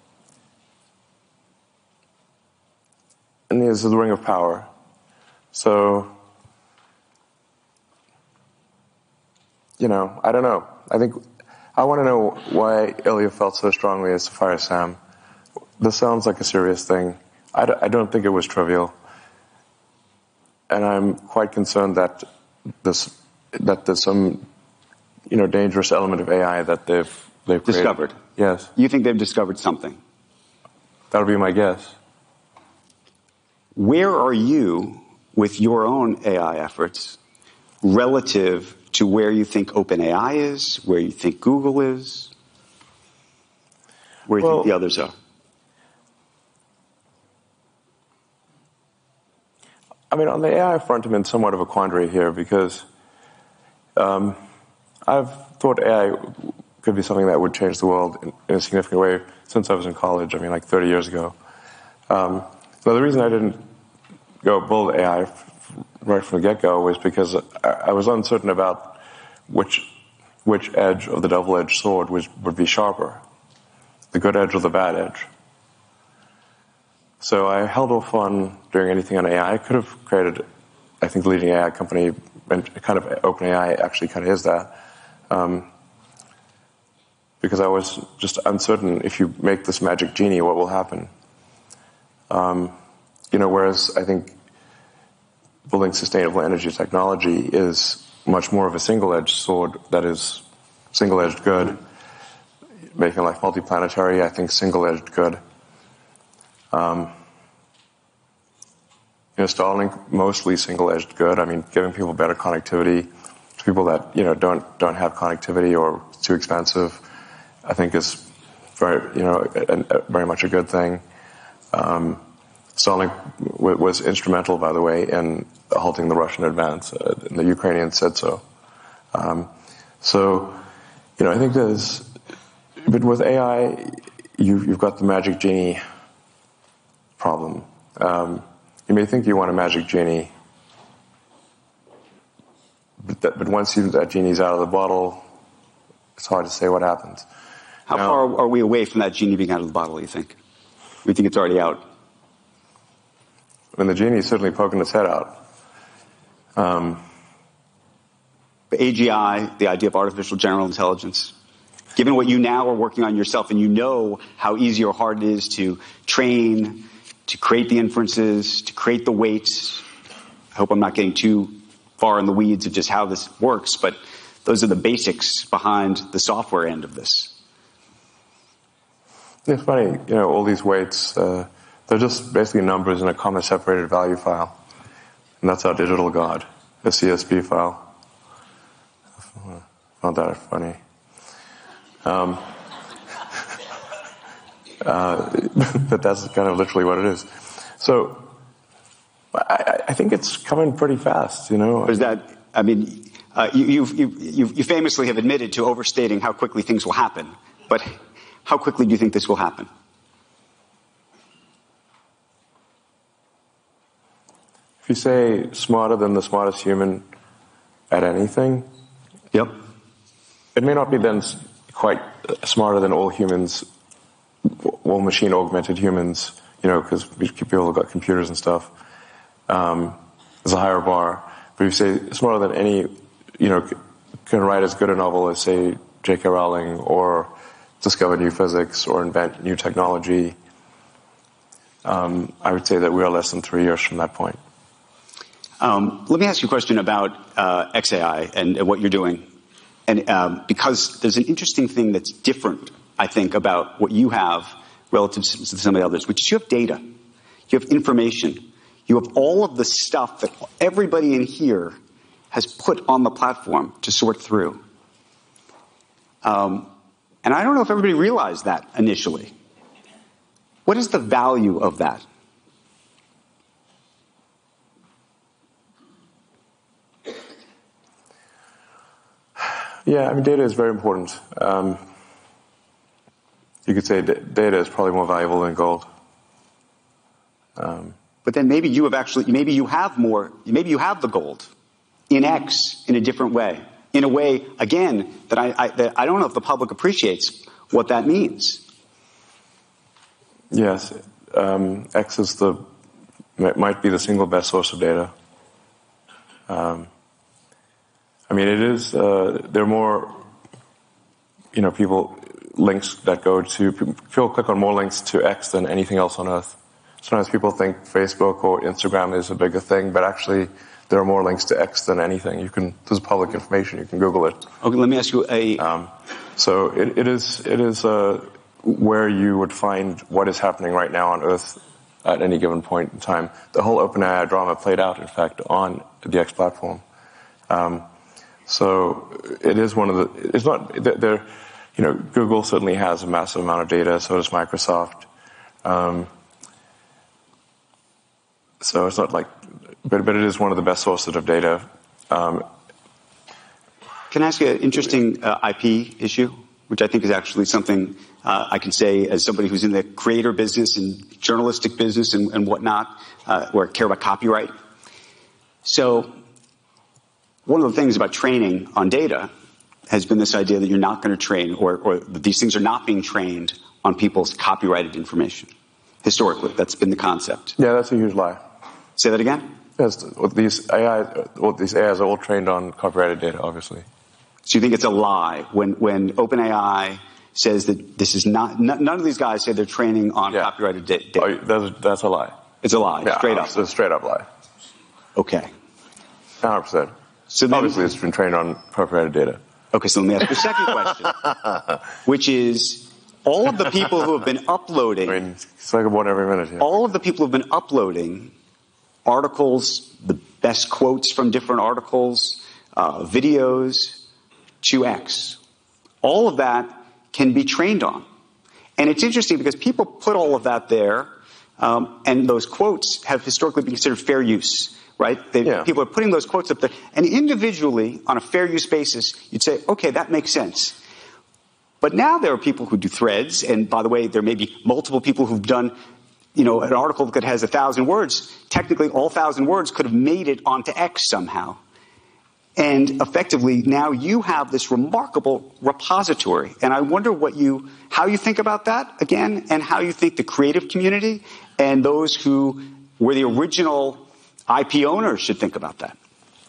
and this is the ring of power. So, you know, I don't know. I think I want to know why Ilya felt so strongly as to fire Sam. This sounds like a serious thing. I, d- I don't think it was trivial. And I'm quite concerned that this, that there's some, you know, dangerous element of A I that they've, they've discovered. Created. Yes. You think they've discovered something? That would be my guess. Where are you with your own A I efforts relative to where you think OpenAI is, where you think Google is, where you well, think the others are? I mean, on the A I front, I'm in somewhat of a quandary here because um, I've thought A I could be something that would change the world in, in a significant way since I was in college, I mean, like thirty years ago. Um, so the reason I didn't go build A I right from the get-go was because I, I was uncertain about which which edge of the double-edged sword was, would be sharper, the good edge or the bad edge. So I held off on doing anything on A I. I could have created, I think, the leading A I company, and kind of OpenAI actually kind of is that, um, because I was just uncertain if you make this magic genie, what will happen? Um, you know, whereas I think building sustainable energy technology is much more of a single-edged sword that is single-edged good. Making life multiplanetary, I think single-edged good. Um, you know, Starlink, mostly single-edged good. I mean, giving people better connectivity to people that, you know, don't don't have connectivity or it's too expensive, I think is very, you know, a, a, very much a good thing. Um, Starlink w- was instrumental, by the way, in halting the Russian advance, uh, and the Ukrainians said so. Um, so, you know, I think there's, but with A I, you've, you've got the magic genie problem. Um, you may think you want a magic genie, but, that, but once you, that genie's out of the bottle, it's hard to say what happens. How now, far are we away from that genie being out of the bottle, you think? We think it's already out? I mean, the genie's certainly poking its head out. Um, the A G I, the idea of artificial general intelligence, given what you now are working on yourself and you know how easy or hard it is to train, to create the inferences, to create the weights. I hope I'm not getting too far in the weeds of just how this works, but those are the basics behind the software end of this. It's funny, you know, all these weights, uh, they're just basically numbers in a comma-separated value file. And that's our digital God, a C S V file. Not that funny. Um, uh, but that's kind of literally what it is. So I, I think it's coming pretty fast, you know. Is that, I mean, uh, you, you've, you, you famously have admitted to overstating how quickly things will happen. But how quickly do you think this will happen? If you say smarter than the smartest human at anything, yep, it may not be then quite smarter than all humans, all machine-augmented humans, you know, because people have got computers and stuff. Um, there's a higher bar. But if you say smarter than any, you know, can write as good a novel as, say, J K Rowling, or discover new physics, or invent new technology, um, I would say that we are less than three years from that point. Um, let me ask you a question about uh, X A I and, and what you're doing. And um, because there's an interesting thing that's different, I think, about what you have relative to some of the others, which is you have data, you have information, you have all of the stuff that everybody in here has put on the platform to sort through. Um, and I don't know if everybody realized that initially. What is the value of that? Yeah, I mean, data is very important. Um, you could say d- data is probably more valuable than gold. Um, but then maybe you have actually, maybe you have more, maybe you have the gold in X in a different way. In a way, again, that I, I, that I don't know if the public appreciates what that means. Yes. Um, X is the, might be the single best source of data. Um, I mean, it is, uh, there are more, you know, people, links that go to, people click on more links to X than anything else on Earth. Sometimes people think Facebook or Instagram is a bigger thing, but actually there are more links to X than anything. You can, this is public information, you can Google it. Okay, let me ask you a... Um, so it, it is, it is, uh, where you would find what is happening right now on Earth at any given point in time. The whole OpenAI drama played out, in fact, on the X platform. Um, so it is one of the, it's not, they're, you know, Google certainly has a massive amount of data, so does Microsoft. Um, so it's not like, but, but it is one of the best sources of data. Um, Can I ask you an interesting uh, I P issue, which I think is actually something uh, I can say as somebody who's in the creator business and journalistic business and, and whatnot, uh, or care about copyright. So one of the things about training on data has been this idea that you're not going to train, or, or that these things are not being trained on people's copyrighted information. Historically, that's been the concept. Yeah, that's a huge lie. Say that again? Yes, these A I, well, these A Is are all trained on copyrighted data, obviously. So you think it's a lie when, when OpenAI says that this is not, none of these guys say they're training on yeah. copyrighted da- data? Oh, that's, that's a lie. It's a lie, yeah, straight up. It's a straight up lie. Okay. one hundred percent. So then, obviously it's been trained on copyrighted data. Okay, so let me ask the second question, which is all of the people who have been uploading. I mean, it's like one every minute here. All of the people who have been uploading articles, the best quotes from different articles, uh, videos, to X. All of that can be trained on. And it's interesting because people put all of that there, um, and those quotes have historically been considered fair use, right? They, yeah. People are putting those quotes up there. And individually, on a fair use basis, you'd say, okay, that makes sense. But now there are people who do threads, and by the way, there may be multiple people who've done, you know, an article that has a thousand words. Technically, all thousand words could have made it onto X somehow. And effectively, now you have this remarkable repository. And I wonder what you, how you think about that, again, and how you think the creative community and those who were the original I P owners should think about that.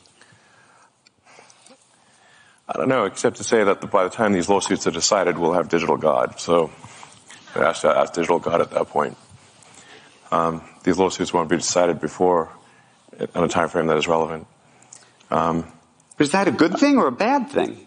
I don't know, except to say that by the time these lawsuits are decided, we'll have Digital God. So I ask, ask Digital God at that point. Um, these lawsuits won't be decided before, in a time frame that is relevant. Um, Is that a good thing or a bad thing?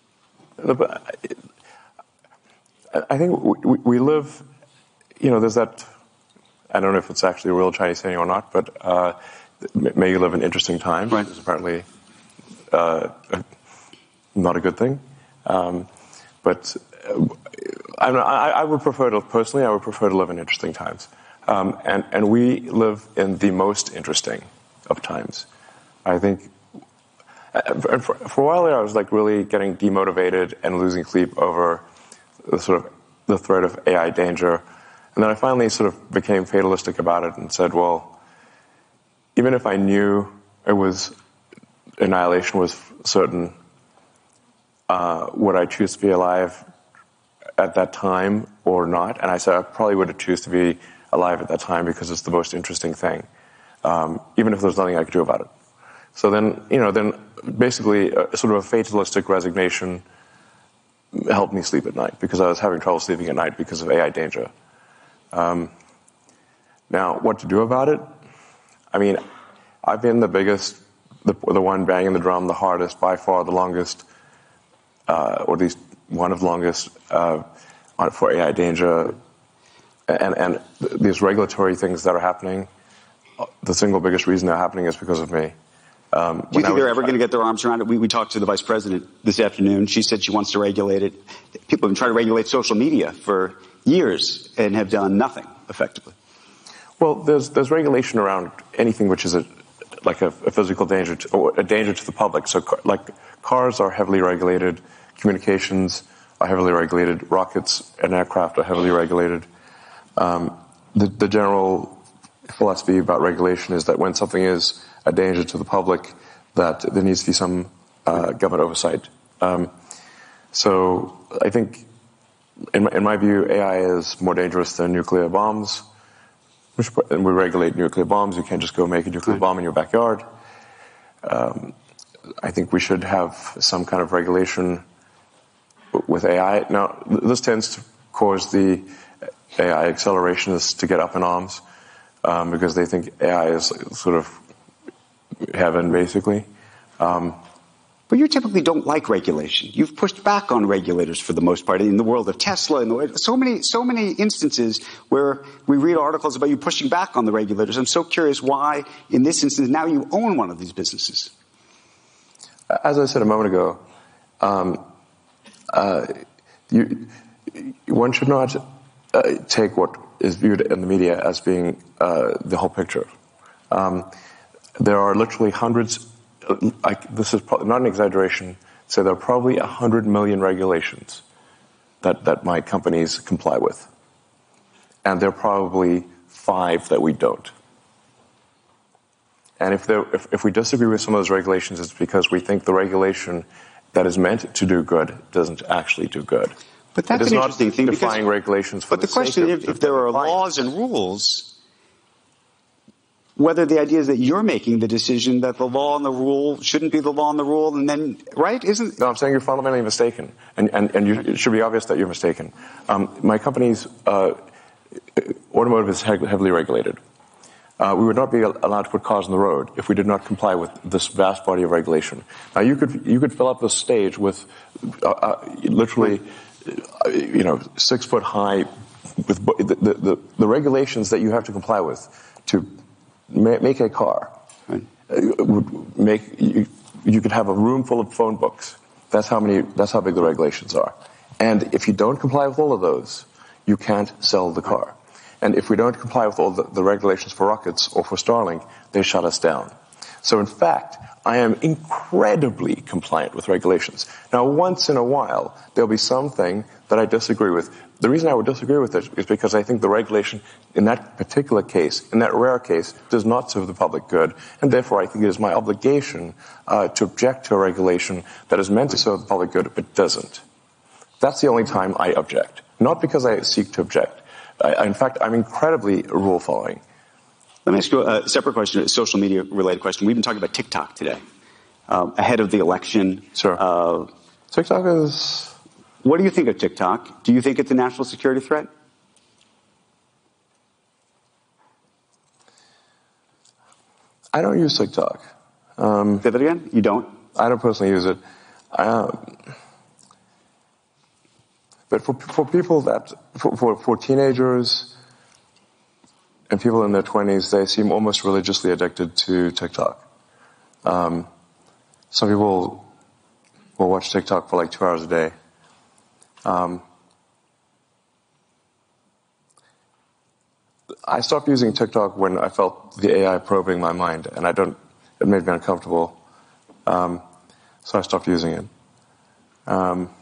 I think we, we live, you know, there's that, I don't know if it's actually a real Chinese saying or not, but uh, may you live in interesting times. Right. It's apparently uh, not a good thing. Um, but I, I, I would prefer to, personally, I would prefer to live in interesting times. Um, and, and we live in the most interesting of times. I think For, for a while there, I was like really getting demotivated and losing sleep over the sort of the threat of A I danger. And then I finally sort of became fatalistic about it and said, well, even if I knew it was annihilation was certain, uh, would I choose to be alive at that time or not? And I said I probably would choose to be alive at that time because it's the most interesting thing, um, even if there's nothing I could do about it. So then, you know, then basically a, sort of a fatalistic resignation helped me sleep at night because I was having trouble sleeping at night because of A I danger. Um, now, what to do about it? I mean, I've been the biggest, the, the one banging the drum the hardest, by far the longest, uh, or at least one of the longest uh, for A I danger. And, and these regulatory things that are happening, the single biggest reason they're happening is because of me. Um, Do you think they're ever going to get their arms around it? We, we talked to the vice president this afternoon. She said she wants to regulate it. People have been trying to regulate social media for years and have done nothing effectively. Well, there's there's regulation around anything which is a like a, a physical danger to, or a danger to the public. So, like cars are heavily regulated, communications are heavily regulated, rockets and aircraft are heavily regulated. Um, the, the general philosophy about regulation is that when something is a danger to the public, that there needs to be some uh, government oversight. Um, so I think, in my, in my view, A I is more dangerous than nuclear bombs. Which, and we regulate nuclear bombs. You can't just go make a nuclear bomb in your backyard. Um, I think we should have some kind of regulation with A I. Now, this tends to cause the A I accelerationists to get up in arms um, because they think A I is sort of heaven, basically. Um, but you typically don't like regulation. You've pushed back on regulators for the most part in the world of Tesla and the, so many, so many instances where we read articles about you pushing back on the regulators. I'm so curious why, in this instance, now you own one of these businesses. As I said a moment ago, um, uh, you, one should not uh, take what is viewed in the media as being uh, the whole picture. Um, there are literally hundreds, I, this is probably not an exaggeration, so there are probably a hundred million regulations that, that my companies comply with. And there are probably five that we don't. And if, there, if, if we disagree with some of those regulations, it's because we think the regulation that is meant to do good doesn't actually do good. But that's an interesting thing. Defying regulations for but the, the question is, if, if there are laws and rules, whether the idea is that you're making the decision that the law and the rule shouldn't be the law and the rule, and then, right? Isn't? No, I'm saying you're fundamentally mistaken. And, and, and you, it should be obvious that you're mistaken. Um, my company's uh, automotive is heavily regulated. Uh, we would not be allowed to put cars on the road if we did not comply with this vast body of regulation. Now, you could you could fill up this stage with uh, uh, literally, uh, you know, six foot high, with the, the, the, the regulations that you have to comply with to ma- make a car. Right. Uh, would make you, you could have a room full of phone books. That's how many. That's how big the regulations are. And if you don't comply with all of those, you can't sell the car. And if we don't comply with all the, the regulations for rockets or for Starlink, they shut us down. So in fact, I am incredibly compliant with regulations. Now, once in a while, there'll be something that I disagree with. The reason I would disagree with it is because I think the regulation in that particular case, in that rare case, does not serve the public good. And therefore, I think it is my obligation uh, to object to a regulation that is meant to serve the public good, but doesn't. That's the only time I object. Not because I seek to object. I, in fact, I'm incredibly rule-following. Let me ask you a separate question, a social media-related question. We've been talking about TikTok today, um, ahead of the election. Sure. Uh, TikTok is... What do you think of TikTok? Do you think it's a national security threat? I don't use TikTok. Um, Say that again? You don't? I don't personally use it. Um, But for for people that for, for for teenagers and people in their twenties, they seem almost religiously addicted to TikTok. Um, some people will watch TikTok for like two hours a day. Um, I stopped using TikTok when I felt the A I probing my mind, and I don't. It made me uncomfortable, um, so I stopped using it. Um,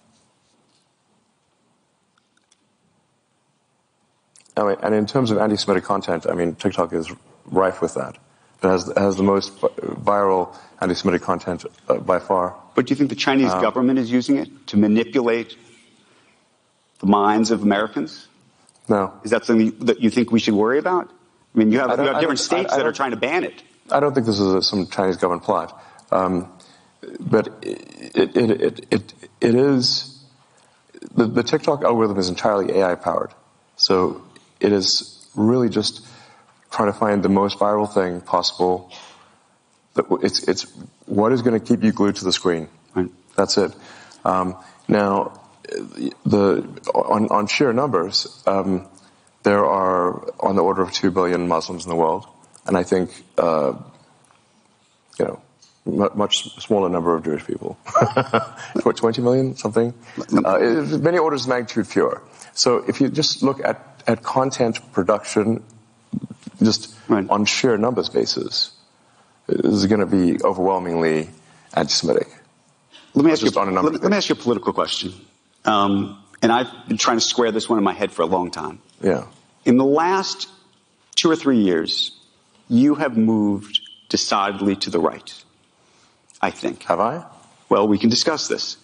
I mean, and in terms of anti-Semitic content, I mean, TikTok is rife with that. It has, it has the most viral anti-Semitic content uh, by far. But do you think the Chinese um, government is using it to manipulate the minds of Americans? No. Is that something that you think we should worry about? I mean, you have, you have different states I, I that are trying to ban it. I don't think this is a, some Chinese government plot. Um, but it, it, it, it, it is, the, the TikTok algorithm is entirely A I powered. So it is really just trying to find the most viral thing possible. It's, it's what is going to keep you glued to the screen. Right. That's it. Um, now, the on, on sheer numbers, um, there are on the order of two billion Muslims in the world, and I think uh, you know m- much smaller number of Jewish people. What, twenty million something? Uh, it, many orders of magnitude fewer. So if you just look at at content production, just right. on sheer numbers basis, this is going to be overwhelmingly anti-Semitic. Let me ask, you, let, let me ask you a political question. Um, and I've been trying to square this one in my head for a long time. Yeah. In the last two or three years, you have moved decidedly to the right, I think. Have I? Well, we can discuss this.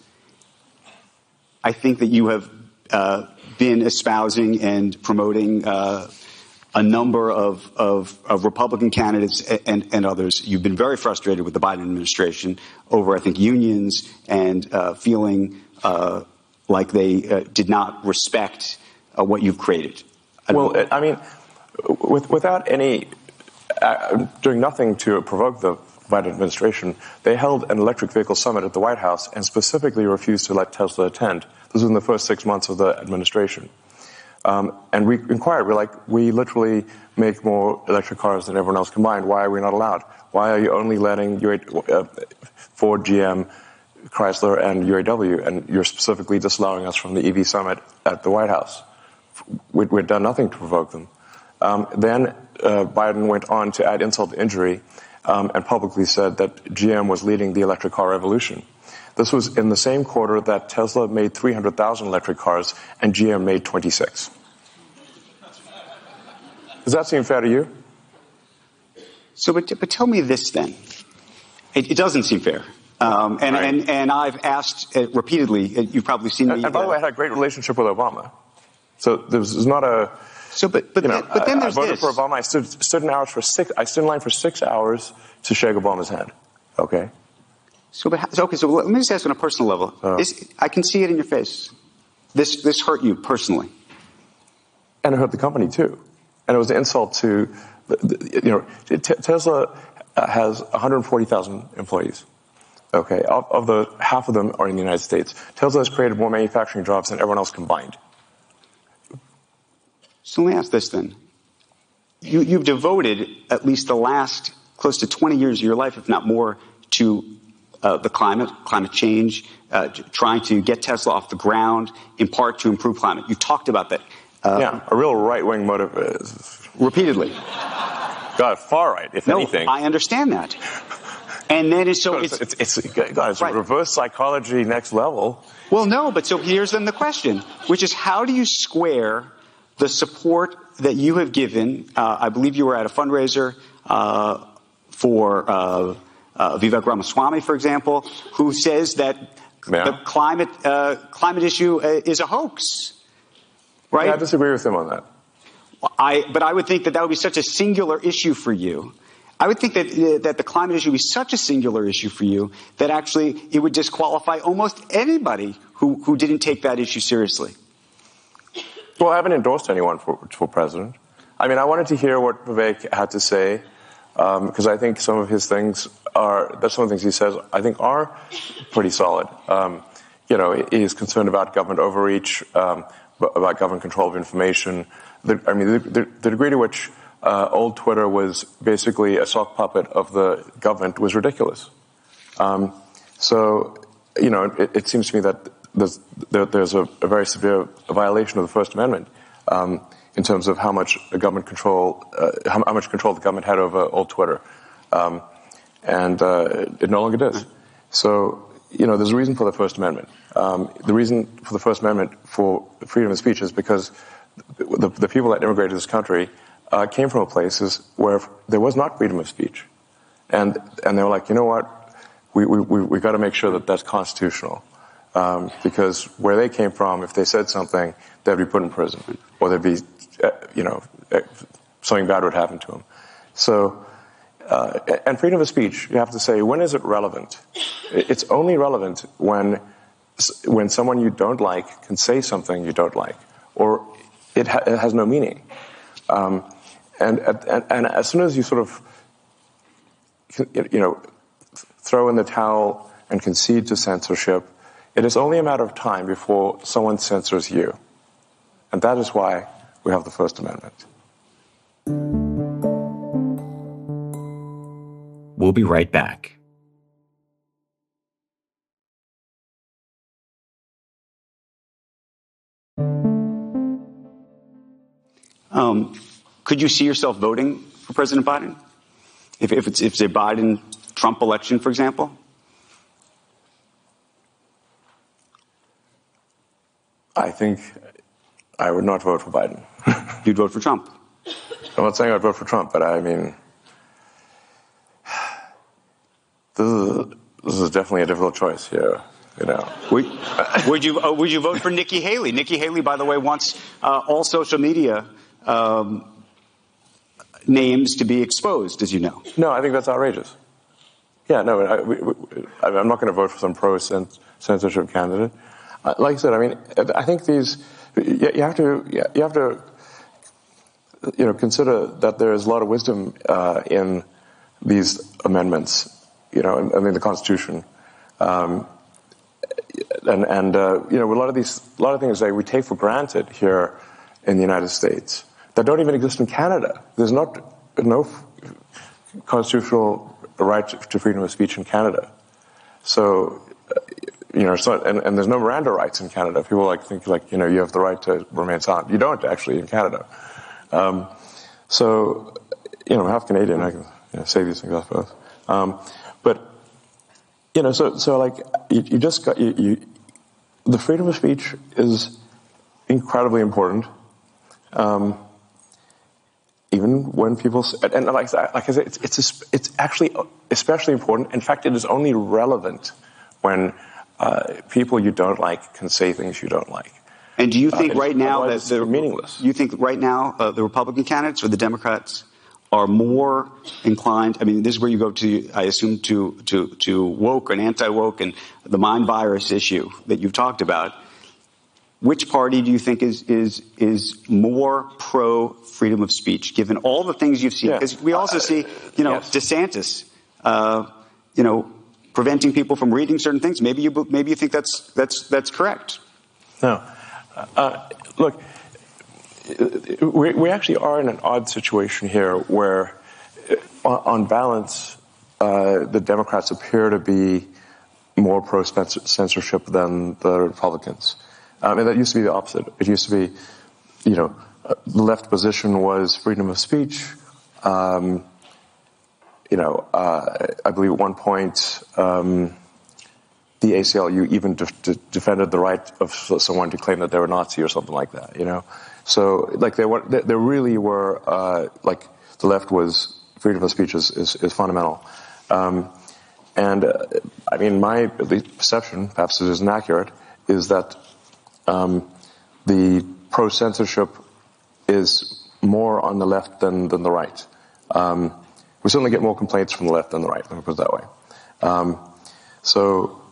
I think that you have uh, been espousing and promoting uh, a number of, of, of Republican candidates and, and others. You've been very frustrated with the Biden administration over, I think, unions and uh, feeling uh, like they uh, did not respect uh, what you've created. I well, know. I mean, with, without any uh, doing nothing to provoke the Biden administration, they held an electric vehicle summit at the White House and specifically refused to let Tesla attend. This was in the first six months of the administration. Um, and we inquired. We're like, we literally make more electric cars than everyone else combined. Why are we not allowed? Why are you only letting U A, uh, Ford, G M, Chrysler, and U A W, and you're specifically disallowing us from the E V summit at the White House? We, we'd done nothing to provoke them. Um, then uh, Biden went on to add insult to injury um, and publicly said that G M was leading the electric car revolution. This was in the same quarter that Tesla made three hundred thousand electric cars and G M made twenty-six. Does that seem fair to you? So, but, but tell me this then. It, it doesn't seem fair. Um, and, right. and, and I've asked uh, repeatedly, uh, you've probably seen and, me. And by the way, I had a great relationship with Obama. So there's not a. So, but, but, you know, then, but then I, there's I voted this. for Obama. I stood, stood in hours for six, I stood in line for six hours to shake Obama's hand. Okay? So, but, okay, so let me just ask on a personal level. Oh. Is, I can see it in your face. This, this hurt you personally. And it hurt the company too. And it was an insult to, the, the, you know, T- Tesla has one hundred forty thousand employees. Okay? Of, of the, half of them are in the United States. Tesla has created more manufacturing jobs than everyone else combined. So let me ask this then. You, you've devoted at least the last close to twenty years of your life, if not more, to uh, the climate, climate change, uh, trying to get Tesla off the ground, in part to improve climate. You talked about that. Uh, yeah, a real right-wing motive is... Repeatedly. God, far right, if no, anything. I understand that. And then it's so it's... it's, it's, it's, God, it's right. reverse psychology next level. Well, no, but so here's then the question, which is how do you square the support that you have given? Uh, I believe you were at a fundraiser uh, for uh, uh, Vivek Ramaswamy, for example, who says that yeah. the climate uh, climate issue uh, is a hoax, right? Yeah, I disagree with him on that. I, but I would think that that would be such a singular issue for you. I would think that uh, that the climate issue would be such a singular issue for you that actually it would disqualify almost anybody who, who didn't take that issue seriously. Well, I haven't endorsed anyone for, for president. I mean, I wanted to hear what Vivek had to say, because um, I think some of his things are, that's some of the things he says, I think are pretty solid. Um, you know, he's concerned about government overreach, um, about government control of information. The, I mean, the, the, the degree to which uh, old Twitter was basically a sock puppet of the government was ridiculous. Um, so, you know, it, it seems to me that There's, there, there's a, a very severe violation of the First Amendment um, in terms of how much government control, uh, how, how much control the government had over old Twitter, um, and uh, it no longer does. So, you know, there's a reason for the First Amendment. Um, the reason for the First Amendment for freedom of speech is because the, the people that immigrated to this country uh, came from places where there was not freedom of speech, and and they were like, you know what, we we we, we got to make sure that that's constitutional. Um, because where they came from, if they said something, they'd be put in prison, or there'd be, uh, you know, uh, something bad would happen to them. So, uh, and freedom of speech, you have to say, when is it relevant? It's only relevant when, when someone you don't like can say something you don't like, or it, ha- it has no meaning. Um, and, and and as soon as you sort of, you know, throw in the towel and concede to censorship, it is only a matter of time before someone censors you. And that is why we have the First Amendment. We'll be right back. Um, could you see yourself voting for President Biden? If, if, it's, if it's a Biden-Trump election, for example? I think I would not vote for Biden. You'd vote for Trump? I'm not saying I'd vote for Trump, but I mean, this is, this is definitely a difficult choice here. You know, would, would you uh, would you vote for Nikki Haley? Nikki Haley, by the way, wants uh, all social media um, names to be exposed, as you know. No, I think that's outrageous. Yeah, no, I, we, we, I'm not going to vote for some pro-censorship candidate. Uh, like I said, I mean, I think these, you, you have to, you have to, you know, consider that there is a lot of wisdom uh, in these amendments, you know, I mean, the Constitution. Um, and, and uh, you know, a lot of these, a lot of things that we take for granted here in the United States that don't even exist in Canada. There's not no constitutional right to freedom of speech in Canada. So, you know, so, and, and there's no Miranda rights in Canada. People like think like, you know, you have the right to remain silent. You don't actually in Canada. Um, so, you know, I'm half Canadian. I can you know, say these things, I suppose. Um, but, you know, so, so like, you, you just got, you, you, the freedom of speech is incredibly important. Um, even when people, and, and like, like I said, it's, it's, it's actually especially important. In fact, it is only relevant when uh, people you don't like can say things you don't like. And do you think uh, right now that they're meaningless? You think right now uh, the Republican candidates or the Democrats are more inclined? I mean, this is where you go to, I assume, to to to woke and anti-woke and the mind virus issue that you've talked about. Which party do you think is is is more pro freedom of speech, given all the things you've seen? Because yeah. we also uh, see, you know, yes. DeSantis, uh, you know, preventing people from reading certain things. Maybe you maybe you think that's that's that's correct. No, uh, look, we we actually are in an odd situation here, where, on, on balance, uh, the Democrats appear to be more pro censorship than the Republicans. Um, and that used to be the opposite. It used to be, you know, the left position was freedom of speech. Um, you know, uh, I believe at one point um, the A C L U even de- de- defended the right of someone to claim that they were Nazi or something like that. You know, so like they were, they, they really were uh, like the left was freedom of speech is is, is fundamental. Um, and uh, I mean, my at least perception, perhaps it isn't accurate, is that Um, the pro-censorship is more on the left than, than the right. Um, we certainly get more complaints from the left than the right, let me put it that way. Um, so,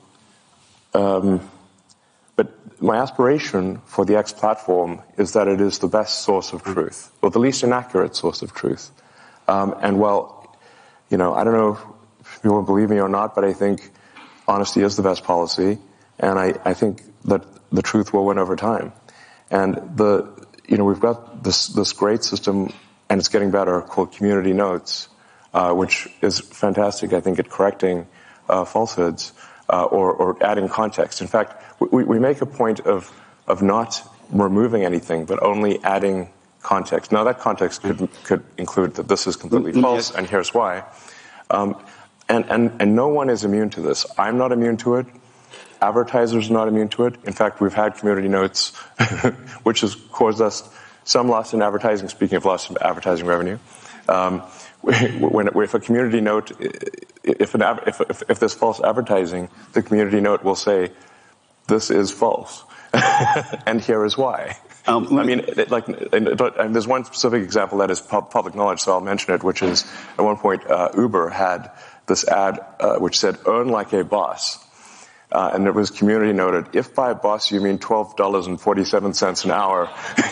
um, but my aspiration for the X platform is that it is the best source of truth, or the least inaccurate source of truth. Um, and well, you know, I don't know if people believe me or not, but I think honesty is the best policy, and I, I think that the truth will win over time. And the, you know, we've got this, this great system, and it's getting better, called Community Notes, uh, which is fantastic, I think, at correcting uh, falsehoods uh, or, or adding context. In fact, we, we make a point of, of not removing anything, but only adding context. Now, that context could, could include that this is completely false, and here's why. Um, and, and, and no one is immune to this. I'm not immune to it. Advertisers are not immune to it. In fact, we've had Community Notes, which has caused us some loss in advertising, speaking of loss in advertising revenue. Um, when, if a community note, if, an, if, if, if there's false advertising, the Community Note will say, this is false, and here is why. Um, I mean, like, and, and there's one specific example that is pub, public knowledge, so I'll mention it, which is, at one point, uh, Uber had this ad uh, which said, earn like a boss. Uh, and it was community noted, if by boss you mean twelve dollars and forty-seven cents an hour,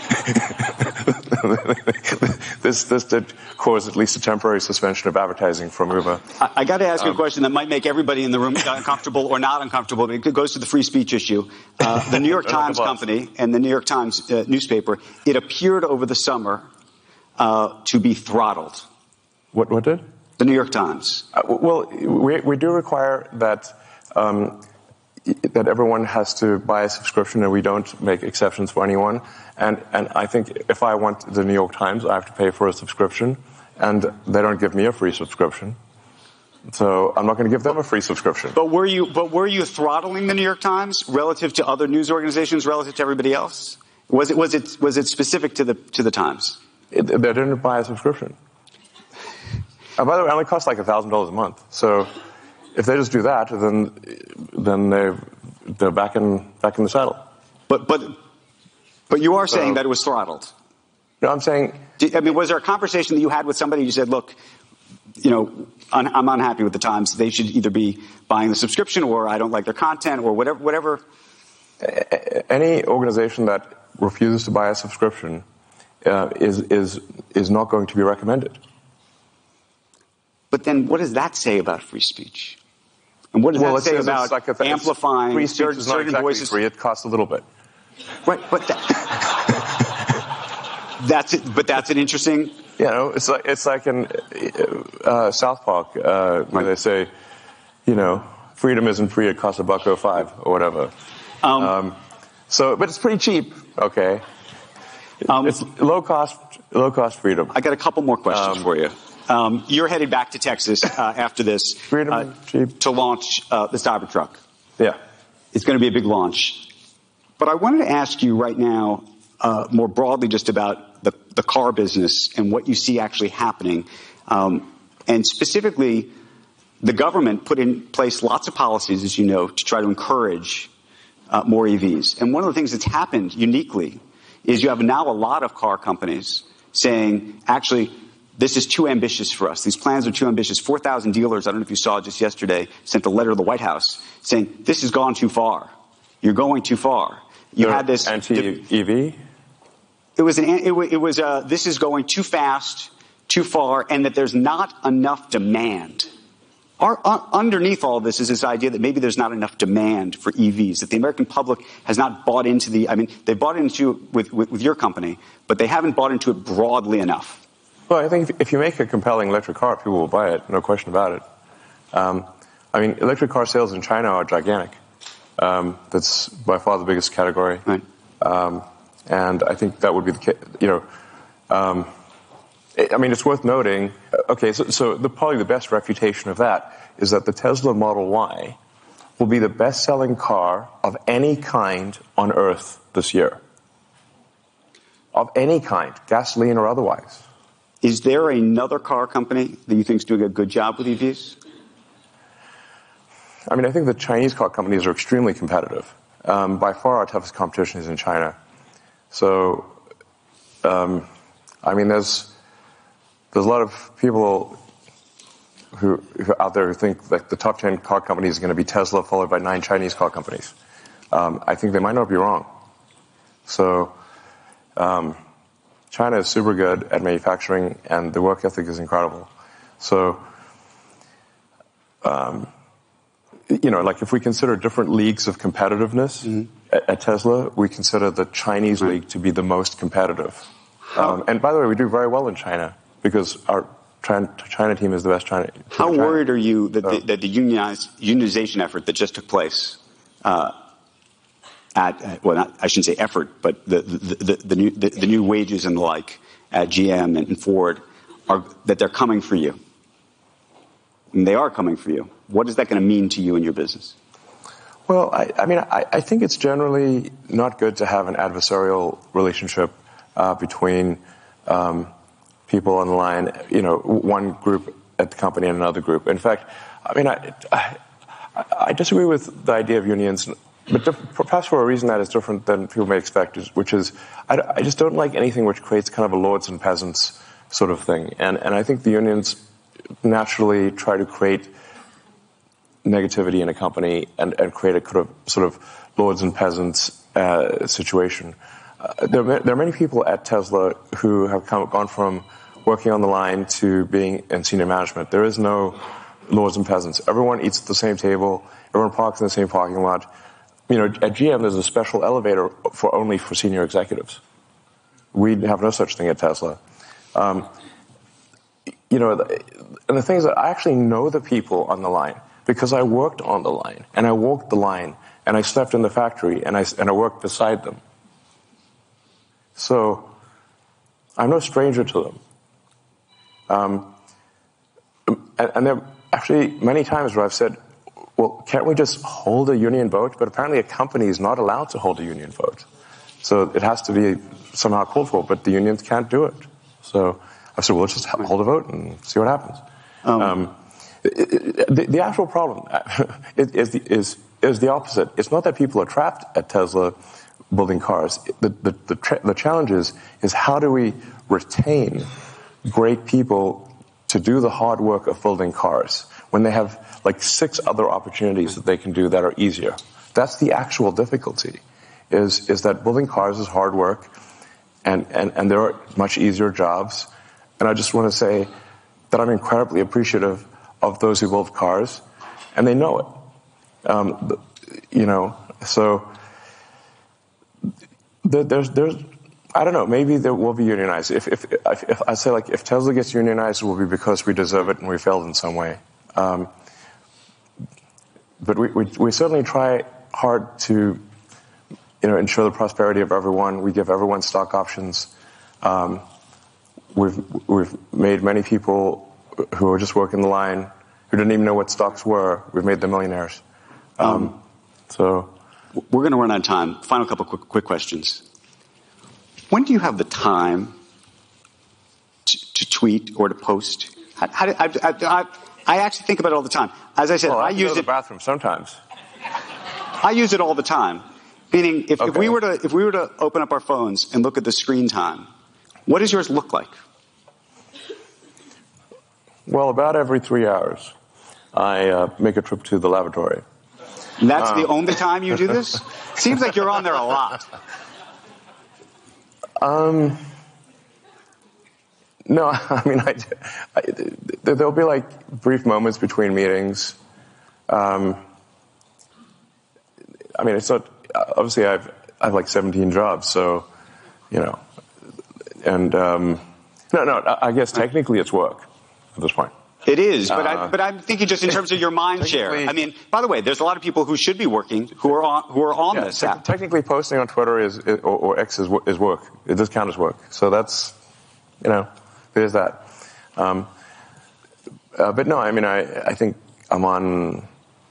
this this did cause at least a temporary suspension of advertising from Uber. I, I got to ask um, you a question that might make everybody in the room uncomfortable or not uncomfortable. It goes to the free speech issue. Uh, the New York Times Company and the New York Times uh, newspaper, it appeared over the summer uh, to be throttled. What, what did? The New York Times. Uh, well, we, we do require that... Um, that everyone has to buy a subscription, and we don't make exceptions for anyone. And, and I think if I want the New York Times, I have to pay for a subscription, and they don't give me a free subscription. So I'm not going to give them a free subscription. But were you, but were you throttling the New York Times relative to other news organizations, relative to everybody else? Was it, was it, was it specific to the, to the Times? It, they didn't buy a subscription. And by the way, it only costs like a thousand dollars a month. So, if they just do that, then then they're, they're back in back in the saddle. But but but you are so, saying that it was throttled. No, I'm saying. Did, I mean, was there a conversation that you had with somebody? You said, "Look, you know, un, I'm unhappy with the Times. They should either be buying the subscription, or I don't like their content, or whatever." Whatever. Any organization that refuses to buy a subscription uh, is is is not going to be recommended. But then, what does that say about free speech? And what does well, that say says about like a, amplifying free speech certain, is not certain exactly voices? Free. It costs a little bit. Right, but that, That's it, but that's an interesting. You know, it's like it's like in uh, South Park uh, where they say, you know, freedom isn't free; it costs a buck oh five or whatever. Um, um, so, but it's pretty cheap. Okay, um, it's low cost, low cost freedom. I got a couple more questions um, for you. Um, you're headed back to Texas uh, after this freedom uh, cheap. to launch uh, the Cybertruck. Yeah, it's going to be a big launch. But I wanted to ask you right now, uh, more broadly, just about the, the car business and what you see actually happening. Um, and specifically, the government put in place lots of policies, as you know, to try to encourage uh, more E Vs. And one of the things that's happened uniquely is you have now a lot of car companies saying, actually, this is too ambitious for us. These plans are too ambitious. four thousand dealers, I don't know if you saw just yesterday, sent a letter to the White House saying, this has gone too far. You're going too far. You They're had this anti-E V? It was, an, it was, it was uh, this is going too fast, too far, and that there's not enough demand. Our, uh, underneath all of this is this idea that maybe there's not enough demand for E Vs, that the American public has not bought into the, I mean, they've bought into it with, with, with your company, but they haven't bought into it broadly enough. Well, I think if, if you make a compelling electric car, people will buy it, no question about it. Um, I mean, electric car sales in China are gigantic. Um, that's by far the biggest category. Right. Um, and I think that would be the case, you know, um, it, I mean, it's worth noting, okay, so, so the, probably the best refutation of that is that the Tesla Model Y will be the best-selling car of any kind on Earth this year. Of any kind, gasoline or otherwise. Is there another car company that you think is doing a good job with E Vs? I mean, I think the Chinese car companies are extremely competitive. Um, by far, our toughest competition is in China. So, um, I mean, there's there's a lot of people who, who out there who think that the top ten car companies are going to be Tesla, followed by nine Chinese car companies. Um, I think they might not be wrong. So, um, China is super good at manufacturing, and the work ethic is incredible. So, um, you know, like if we consider different leagues of competitiveness mm-hmm. at, at Tesla, we consider the Chinese right. league to be the most competitive. Um, and by the way, we do very well in China because our China, China team is the best China. How China. worried are you that, so, the, that the unionized, unionization effort that just took place uh, at, well, not, I shouldn't say effort, but the, the, the, the, new, the, the new wages and the like at G M and, and Ford, are that they're coming for you? And they are coming for you. What is that going to mean to you and your business? Well, I, I mean, I, I think it's generally not good to have an adversarial relationship uh, between um, people on the line, you know, one group at the company and another group. In fact, I mean, I, I, I disagree with the idea of unions, but perhaps for a reason that is different than people may expect, which is I, I just don't like anything which creates kind of a lords and peasants sort of thing. And, and I think the unions naturally try to create negativity in a company and, and create a kind of sort of lords and peasants uh, situation. Uh, there, there are many people at Tesla who have come, gone from working on the line to being in senior management. There is no lords and peasants. Everyone eats at the same table. Everyone parks in the same parking lot. You know, at G M, there's a special elevator for only for senior executives. We have no such thing at Tesla. Um, you know, and the thing is that I actually know the people on the line because I worked on the line, and I walked the line, and I slept in the factory, and I, and I worked beside them. So I'm no stranger to them. Um, and, and there are actually many times where I've said, well, can't we just hold a union vote? But apparently a company is not allowed to hold a union vote. So it has to be somehow called for, but the unions can't do it. So I said, well, let's just hold a vote and see what happens. Um, um, it, it, the, the actual problem is, the, is, is the opposite. It's not that people are trapped at Tesla building cars. The, the, the, tra- the challenge is, is how do we retain great people to do the hard work of building cars when they have like six other opportunities that they can do that are easier. That's the actual difficulty, is, is that building cars is hard work, and, and, and there are much easier jobs. And I just want to say that I'm incredibly appreciative of those who build cars, and they know it. Um, you know, so there's, there's, I don't know. Maybe there will be unionized. If, if, if, if I say like if Tesla gets unionized, it will be because we deserve it and we failed in some way. Um, but we, we we certainly try hard to, you know, ensure the prosperity of everyone. We give everyone stock options. Um, we've we've made many people who are just working the line, who didn't even know what stocks were. We've made them millionaires. Um, um, so we're going to run out of time. Final couple quick quick questions. When do you have the time to, to tweet or to post? How, how, I, I, I, I actually think about it all the time. As I said, well, I, I use go to it. the bathroom sometimes. I use it all the time. Meaning, if, okay. if we were to if we were to open up our phones and look at the screen time, what does yours look like? Well, about every three hours, I uh, make a trip to the lavatory. And that's um. the only time you do this? Seems like you're on there a lot. Um. No, I mean, I, I, there'll be like brief moments between meetings. Um. I mean, it's not. Obviously, I've I have like seventeen jobs, so you know, and um, no, no. I guess technically it's work at this point. It is, but, uh, I, but I'm thinking just in terms of your mind share. I mean, by the way, there's a lot of people who should be working who are on who are on yeah, this te- app. Technically, posting on Twitter is or, or X is, is work. It does count as work. So that's, you know, there's that. Um, uh, but no, I mean, I I think I'm on.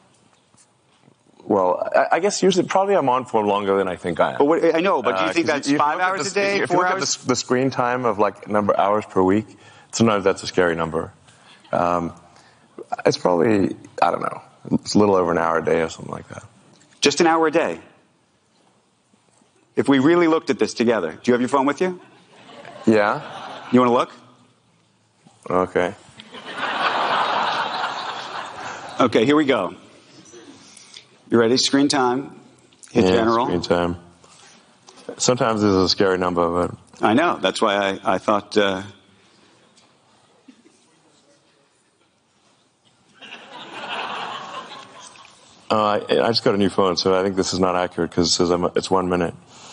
Well, I, I guess usually probably I'm on for longer than I think I am. But what, I know, but do you uh, think that's you, five hours the, a day, if four you look hours? At the, the screen time of like number of hours per week, sometimes that's a scary number. Um, it's probably, I don't know, it's a little over an hour a day or something like that. Just an hour a day? If we really looked at this together, do you have your phone with you? Yeah. You want to look? Okay. Okay, here we go. You ready? Screen time. Hit yeah, general. Screen time. Sometimes this is a scary number, but I know. That's why I, I thought. Uh... Uh, I, I just got a new phone, so I think this is not accurate because it says I'm, it's one minute.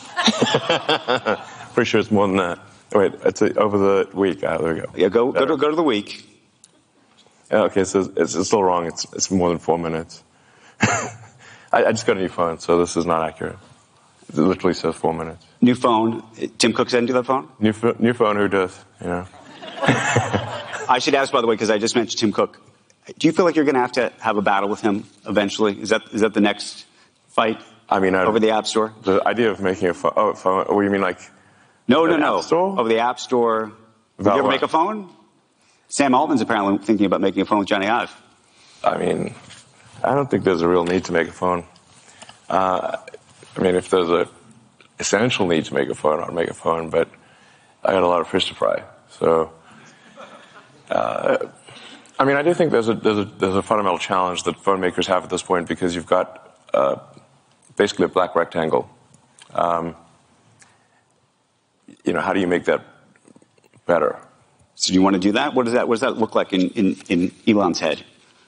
Pretty sure it's more than that. Wait, it's a, over the week. Ah, there we go. Yeah, go go to, go to the week. Yeah, okay, so it's, it's still wrong. It's it's more than four minutes. I, I just got a new phone, so this is not accurate. It literally says four minutes. New phone. Tim Cook sent you that phone? New new phone. Who does? You know. I should ask, by the way, because I just mentioned Tim Cook. Do you feel like you're going to have to have a battle with him eventually? Is that is that the next fight? I mean, I, over the App Store. The idea of making a phone. Oh, phone. What do you mean, like? No, no, no. App Store? Over the App Store. Did you ever what? make a phone? Sam Altman's apparently thinking about making a phone with Johnny Ive. I mean, I don't think there's a real need to make a phone. Uh, I mean, if there's a essential need to make a phone, I'd make a phone, but I got a lot of fish to fry. So, uh, I mean, I do think there's a, there's a, there's a fundamental challenge that phone makers have at this point because you've got, uh, basically a black rectangle. Um, you know, how do you make that better? So do you want to do that? What does that, what does that look like in, in, in Elon's head?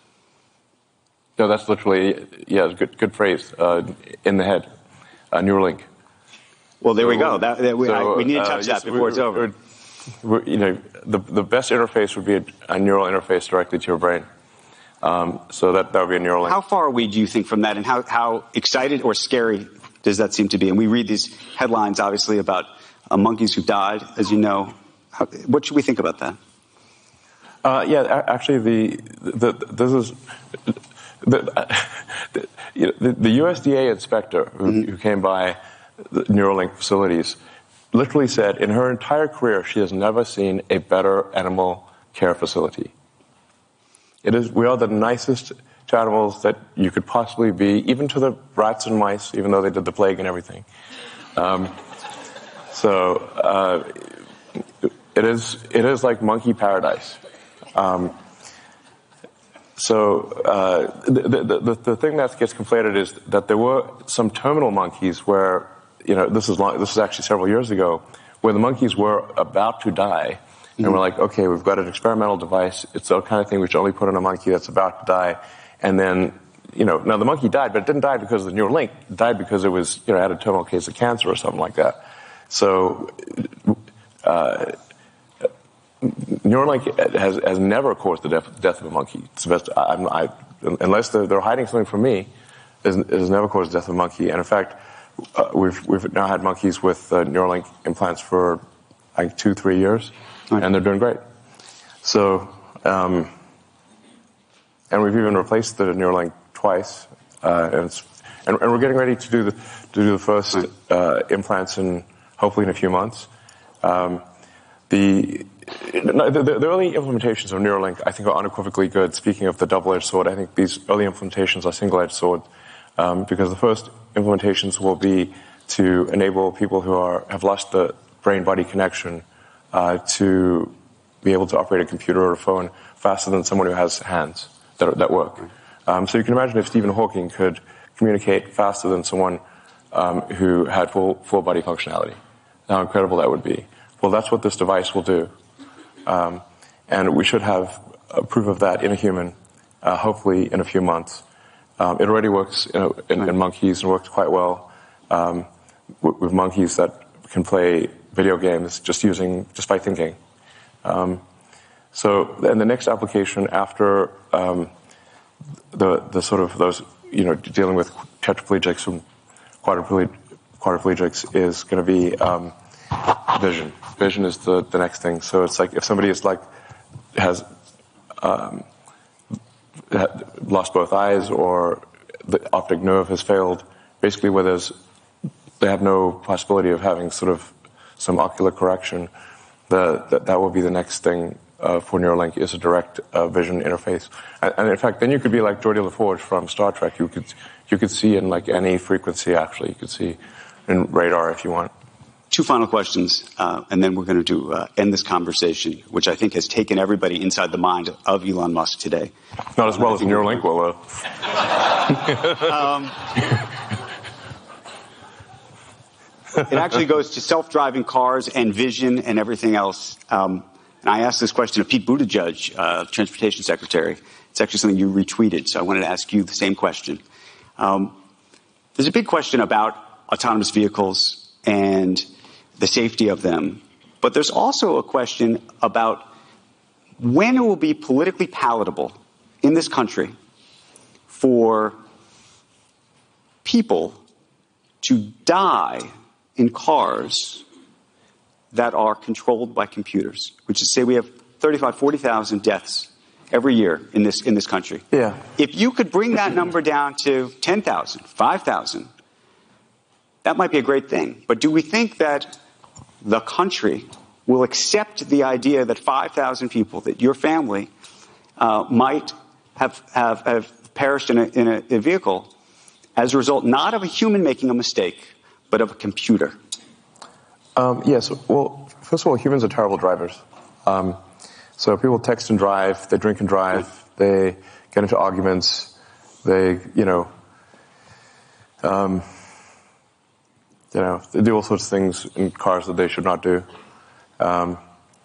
No, that's literally, yeah, good, good phrase, uh, in the head, uh, Neuralink. Well, there so, we go. That, that we, so, I, we need to touch uh, that yes, before we're, it's over. We're, we're, you know, the, the best interface would be a, a neural interface directly to your brain. Um, so that, that would be a Neuralink. How far are we, do you think, from that, and how, how excited or scary does that seem to be? And we read these headlines, obviously, about uh, monkeys who died, as you know. How, what should we think about that? Uh, yeah, actually, the, the, this is the, the, you know, the, the U S D A inspector who, mm-hmm. who came by the Neuralink facilities literally said in her entire career she has never seen a better animal care facility. It is, we are the nicest to animals that you could possibly be, even to the rats and mice, even though they did the plague and everything. Um, so uh, it is it is like monkey paradise. Um, so uh, the, the, the, the thing that gets conflated is that there were some terminal monkeys where, you know, this is long, this is actually several years ago, where the monkeys were about to die, and mm-hmm. we're like, okay, we've got an experimental device. It's the kind of thing we should only put in a monkey that's about to die, and then, you know, now the monkey died, but it didn't die because of the Neuralink. It died because it was, you know, had a terminal case of cancer or something like that. So uh, Neuralink has, has never caused the death, death of a monkey. It's the best, I, I, unless they're, they're hiding something from me, it has never caused the death of a monkey. And in fact, uh, we've we've now had monkeys with uh, Neuralink implants for like two, three years, right. and they're doing great. So, um, and we've even replaced the Neuralink twice, uh, and, it's, and and we're getting ready to do the to do the first right. uh, implants in hopefully in a few months. Um, the, the the early implementations of Neuralink, I think, are unequivocally good. Speaking of the double-edged sword, I think these early implementations are single-edged sword. Um, because the first implementations will be to enable people who are have lost the brain-body connection uh, to be able to operate a computer or a phone faster than someone who has hands that, that work. Um, so you can imagine if Stephen Hawking could communicate faster than someone um, who had full, full body functionality. How incredible that would be. Well, that's what this device will do. Um, and we should have a proof of that in a human, uh, hopefully in a few months. Um, it already works in, in, in monkeys and works quite well um, with, with monkeys that can play video games just using just by thinking. Um, so, and the next application after um, the the sort of those you know dealing with tetraplegics and quadriplegics, quadriplegics is going to be um, vision. Vision is the the next thing. So it's like if somebody is like has um, lost both eyes or the optic nerve has failed, basically where there's, they have no possibility of having sort of some ocular correction, the, that, that will be the next thing uh, for Neuralink is a direct uh, vision interface. And, and in fact, then you could be like Geordi LaForge from Star Trek. You could, you could see in like any frequency actually. You could see in radar if you want. Two final questions, uh, and then we're going to do, uh, end this conversation, which I think has taken everybody inside the mind of Elon Musk today. Not as well as Neuralink will, though. um, it actually goes to self-driving cars and vision and everything else. Um, and I asked this question of Pete Buttigieg, uh, Transportation Secretary. It's actually something you retweeted, so I wanted to ask you the same question. Um, there's a big question about autonomous vehicles and the safety of them. But there's also a question about when it will be politically palatable in this country for people to die in cars that are controlled by computers, which is, say, we have thirty-five, forty thousand deaths every year in this in this country. Yeah. If you could bring that number down to ten thousand, five thousand, that might be a great thing. But do we think that the country will accept the idea that five thousand people, that your family uh, might have, have, have perished in, a, in a, a vehicle as a result not of a human making a mistake, but of a computer? Um, yes. Well, first of all, humans are terrible drivers. Um, so people text and drive, they drink and drive, they get into arguments, they, you know, um, You know, they do all sorts of things in cars that they should not do. Um,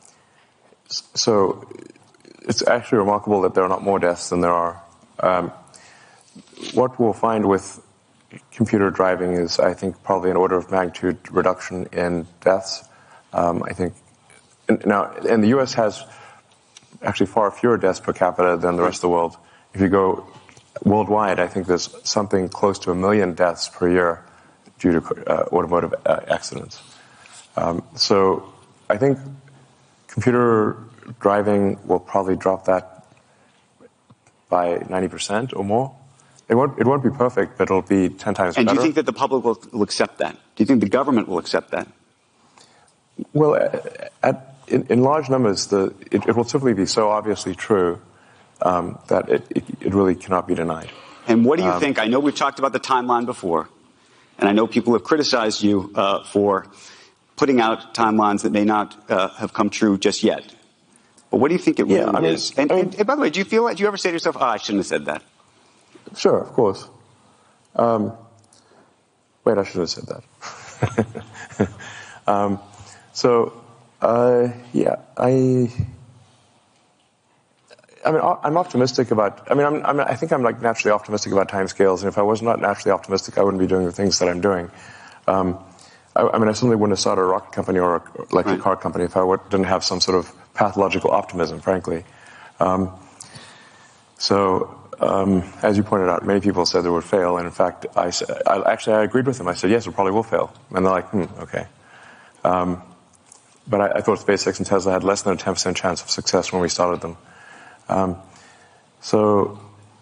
so it's actually remarkable that there are not more deaths than there are. Um, what we'll find with computer driving is, I think, probably an order of magnitude reduction in deaths. Um, I think and now, and the U S has actually far fewer deaths per capita than the rest of the world. If you go worldwide, I think there's something close to a million deaths per year due to uh, automotive uh, accidents. Um, so I think computer driving will probably drop that by ninety percent or more. It won't, it won't be perfect, but it'll be ten times and better. And do you think that the public will, will accept that? Do you think the government will accept that? Well, at, in, in large numbers, the, it, it will simply be so obviously true um, that it, it, it really cannot be denied. And what do you um, think? I know we've talked about the timeline before. And I know people have criticized you uh, for putting out timelines that may not uh, have come true just yet. But what do you think it really yeah, I mean, is? And, I mean, and, and by the way, do you feel like, do you ever say to yourself, oh, I shouldn't have said that? Sure, of course. Um, wait, I should have said that. um, so, uh, yeah, I... I mean, I'm optimistic about, I mean, I'm, I'm, I think I'm like naturally optimistic about timescales, and if I was not naturally optimistic, I wouldn't be doing the things that I'm doing. Um, I, I mean, I certainly wouldn't have started a rocket company or an electric right. car company if I would, didn't have some sort of pathological optimism, frankly. Um, so, um, as you pointed out, many people said they would fail, and in fact, I, I actually I agreed with them. I said, yes, it probably will fail. And they're like, hmm, okay. Um, but I, I thought SpaceX and Tesla had less than a ten percent chance of success when we started them. Um, so,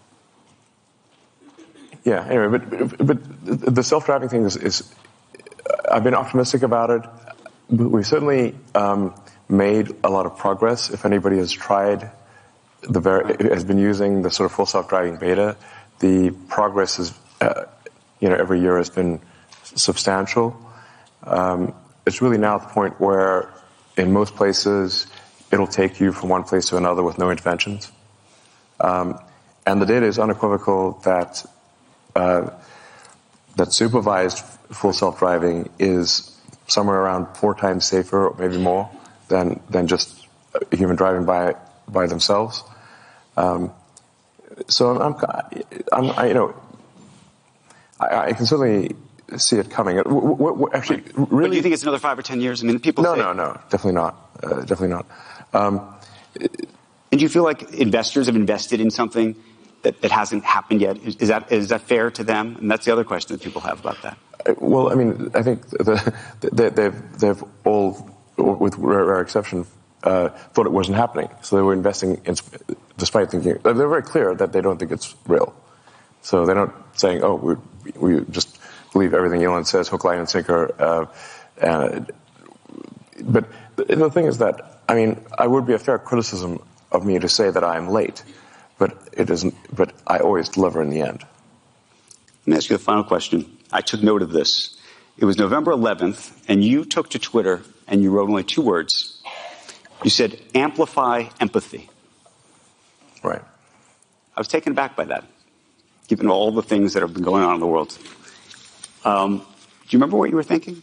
yeah, anyway, but, but the self-driving thing is, is I've been optimistic about it. We've certainly um, made a lot of progress. If anybody has tried, the ver- has been using the sort of full self-driving beta, the progress is, uh, you know, every year has been substantial. Um, it's really now at the point where, in most places, it'll take you from one place to another with no interventions. Um, and the data is unequivocal that uh, that supervised full self-driving is somewhere around four times safer, or maybe more, than than just a human driving by by themselves. Um, so I'm, I'm, I'm I, you know, I, I can certainly see it coming. What, what, what, actually, really, but do you think it's another five or ten years? I mean, people no, say, no, no, definitely not, uh, definitely not. Um, and do you feel like investors have invested in something that, that hasn't happened yet? Is, is that is that fair to them? And that's the other question that people have about that. Well, I mean, I think the, the, they've they've all, with rare, rare exception, uh, thought it wasn't happening. So they were investing, in, despite thinking they're very clear that they don't think it's real. So they're not saying, "Oh, we we just believe everything Elon says, hook, line, and sinker." Uh, and, but the, the thing is that, I mean, I would be a fair criticism of me to say that I am late, but it isn't. But I always deliver in the end. Let me ask you the final question. I took note of this. It was November eleventh, and you took to Twitter and you wrote only two words. You said, "Amplify empathy." Right. I was taken aback by that, given all the things that have been going on in the world. Um, do you remember what you were thinking?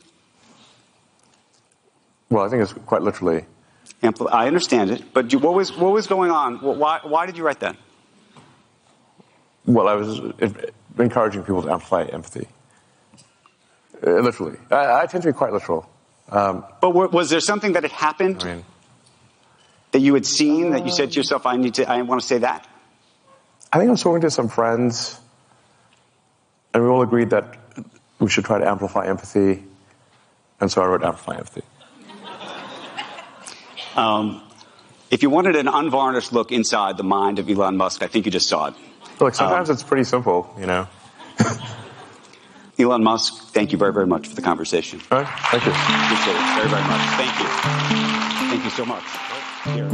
Well, I think it's quite literally. Ampli- I understand it, but you, what was what was going on? Why why did you write that? Well, I was encouraging people to amplify empathy. Uh, literally. I, I tend to be quite literal. Um, but w- was there something that had happened I mean, that you had seen that you said to yourself, I need to, I want to say that? I think I was talking to some friends, and we all agreed that we should try to amplify empathy, and so I wrote Amplify Empathy. Um, if you wanted an unvarnished look inside the mind of Elon Musk, I think you just saw it. Look, sometimes um, it's pretty simple, you know. Elon Musk, thank you very, very much for the conversation. All right, thank you. Appreciate it very, very much. Thank you. Thank you so much. Here.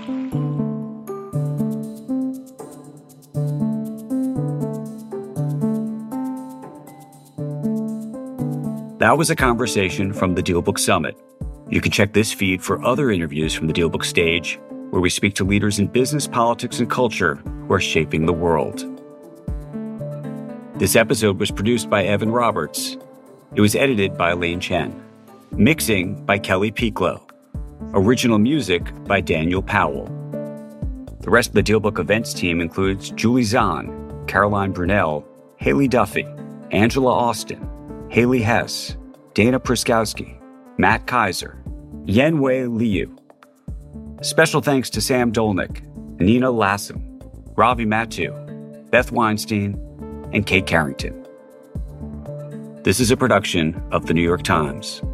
That was a conversation from the DealBook Summit. You can check this feed for other interviews from the DealBook stage, where we speak to leaders in business, politics, and culture who are shaping the world. This episode was produced by Evan Roberts. It was edited by Elaine Chen. Mixing by Kelly Pieklo. Original music by Daniel Powell. The rest of the DealBook events team includes Julie Zahn, Caroline Brunell, Haley Duffy, Angela Austin, Haley Hess, Dana Pryskowski, Matt Kaiser, Yenwei Liu. Special thanks to Sam Dolnick, Nina Lassam, Ravi Mattu, Beth Weinstein, and Kate Carrington. This is a production of The New York Times.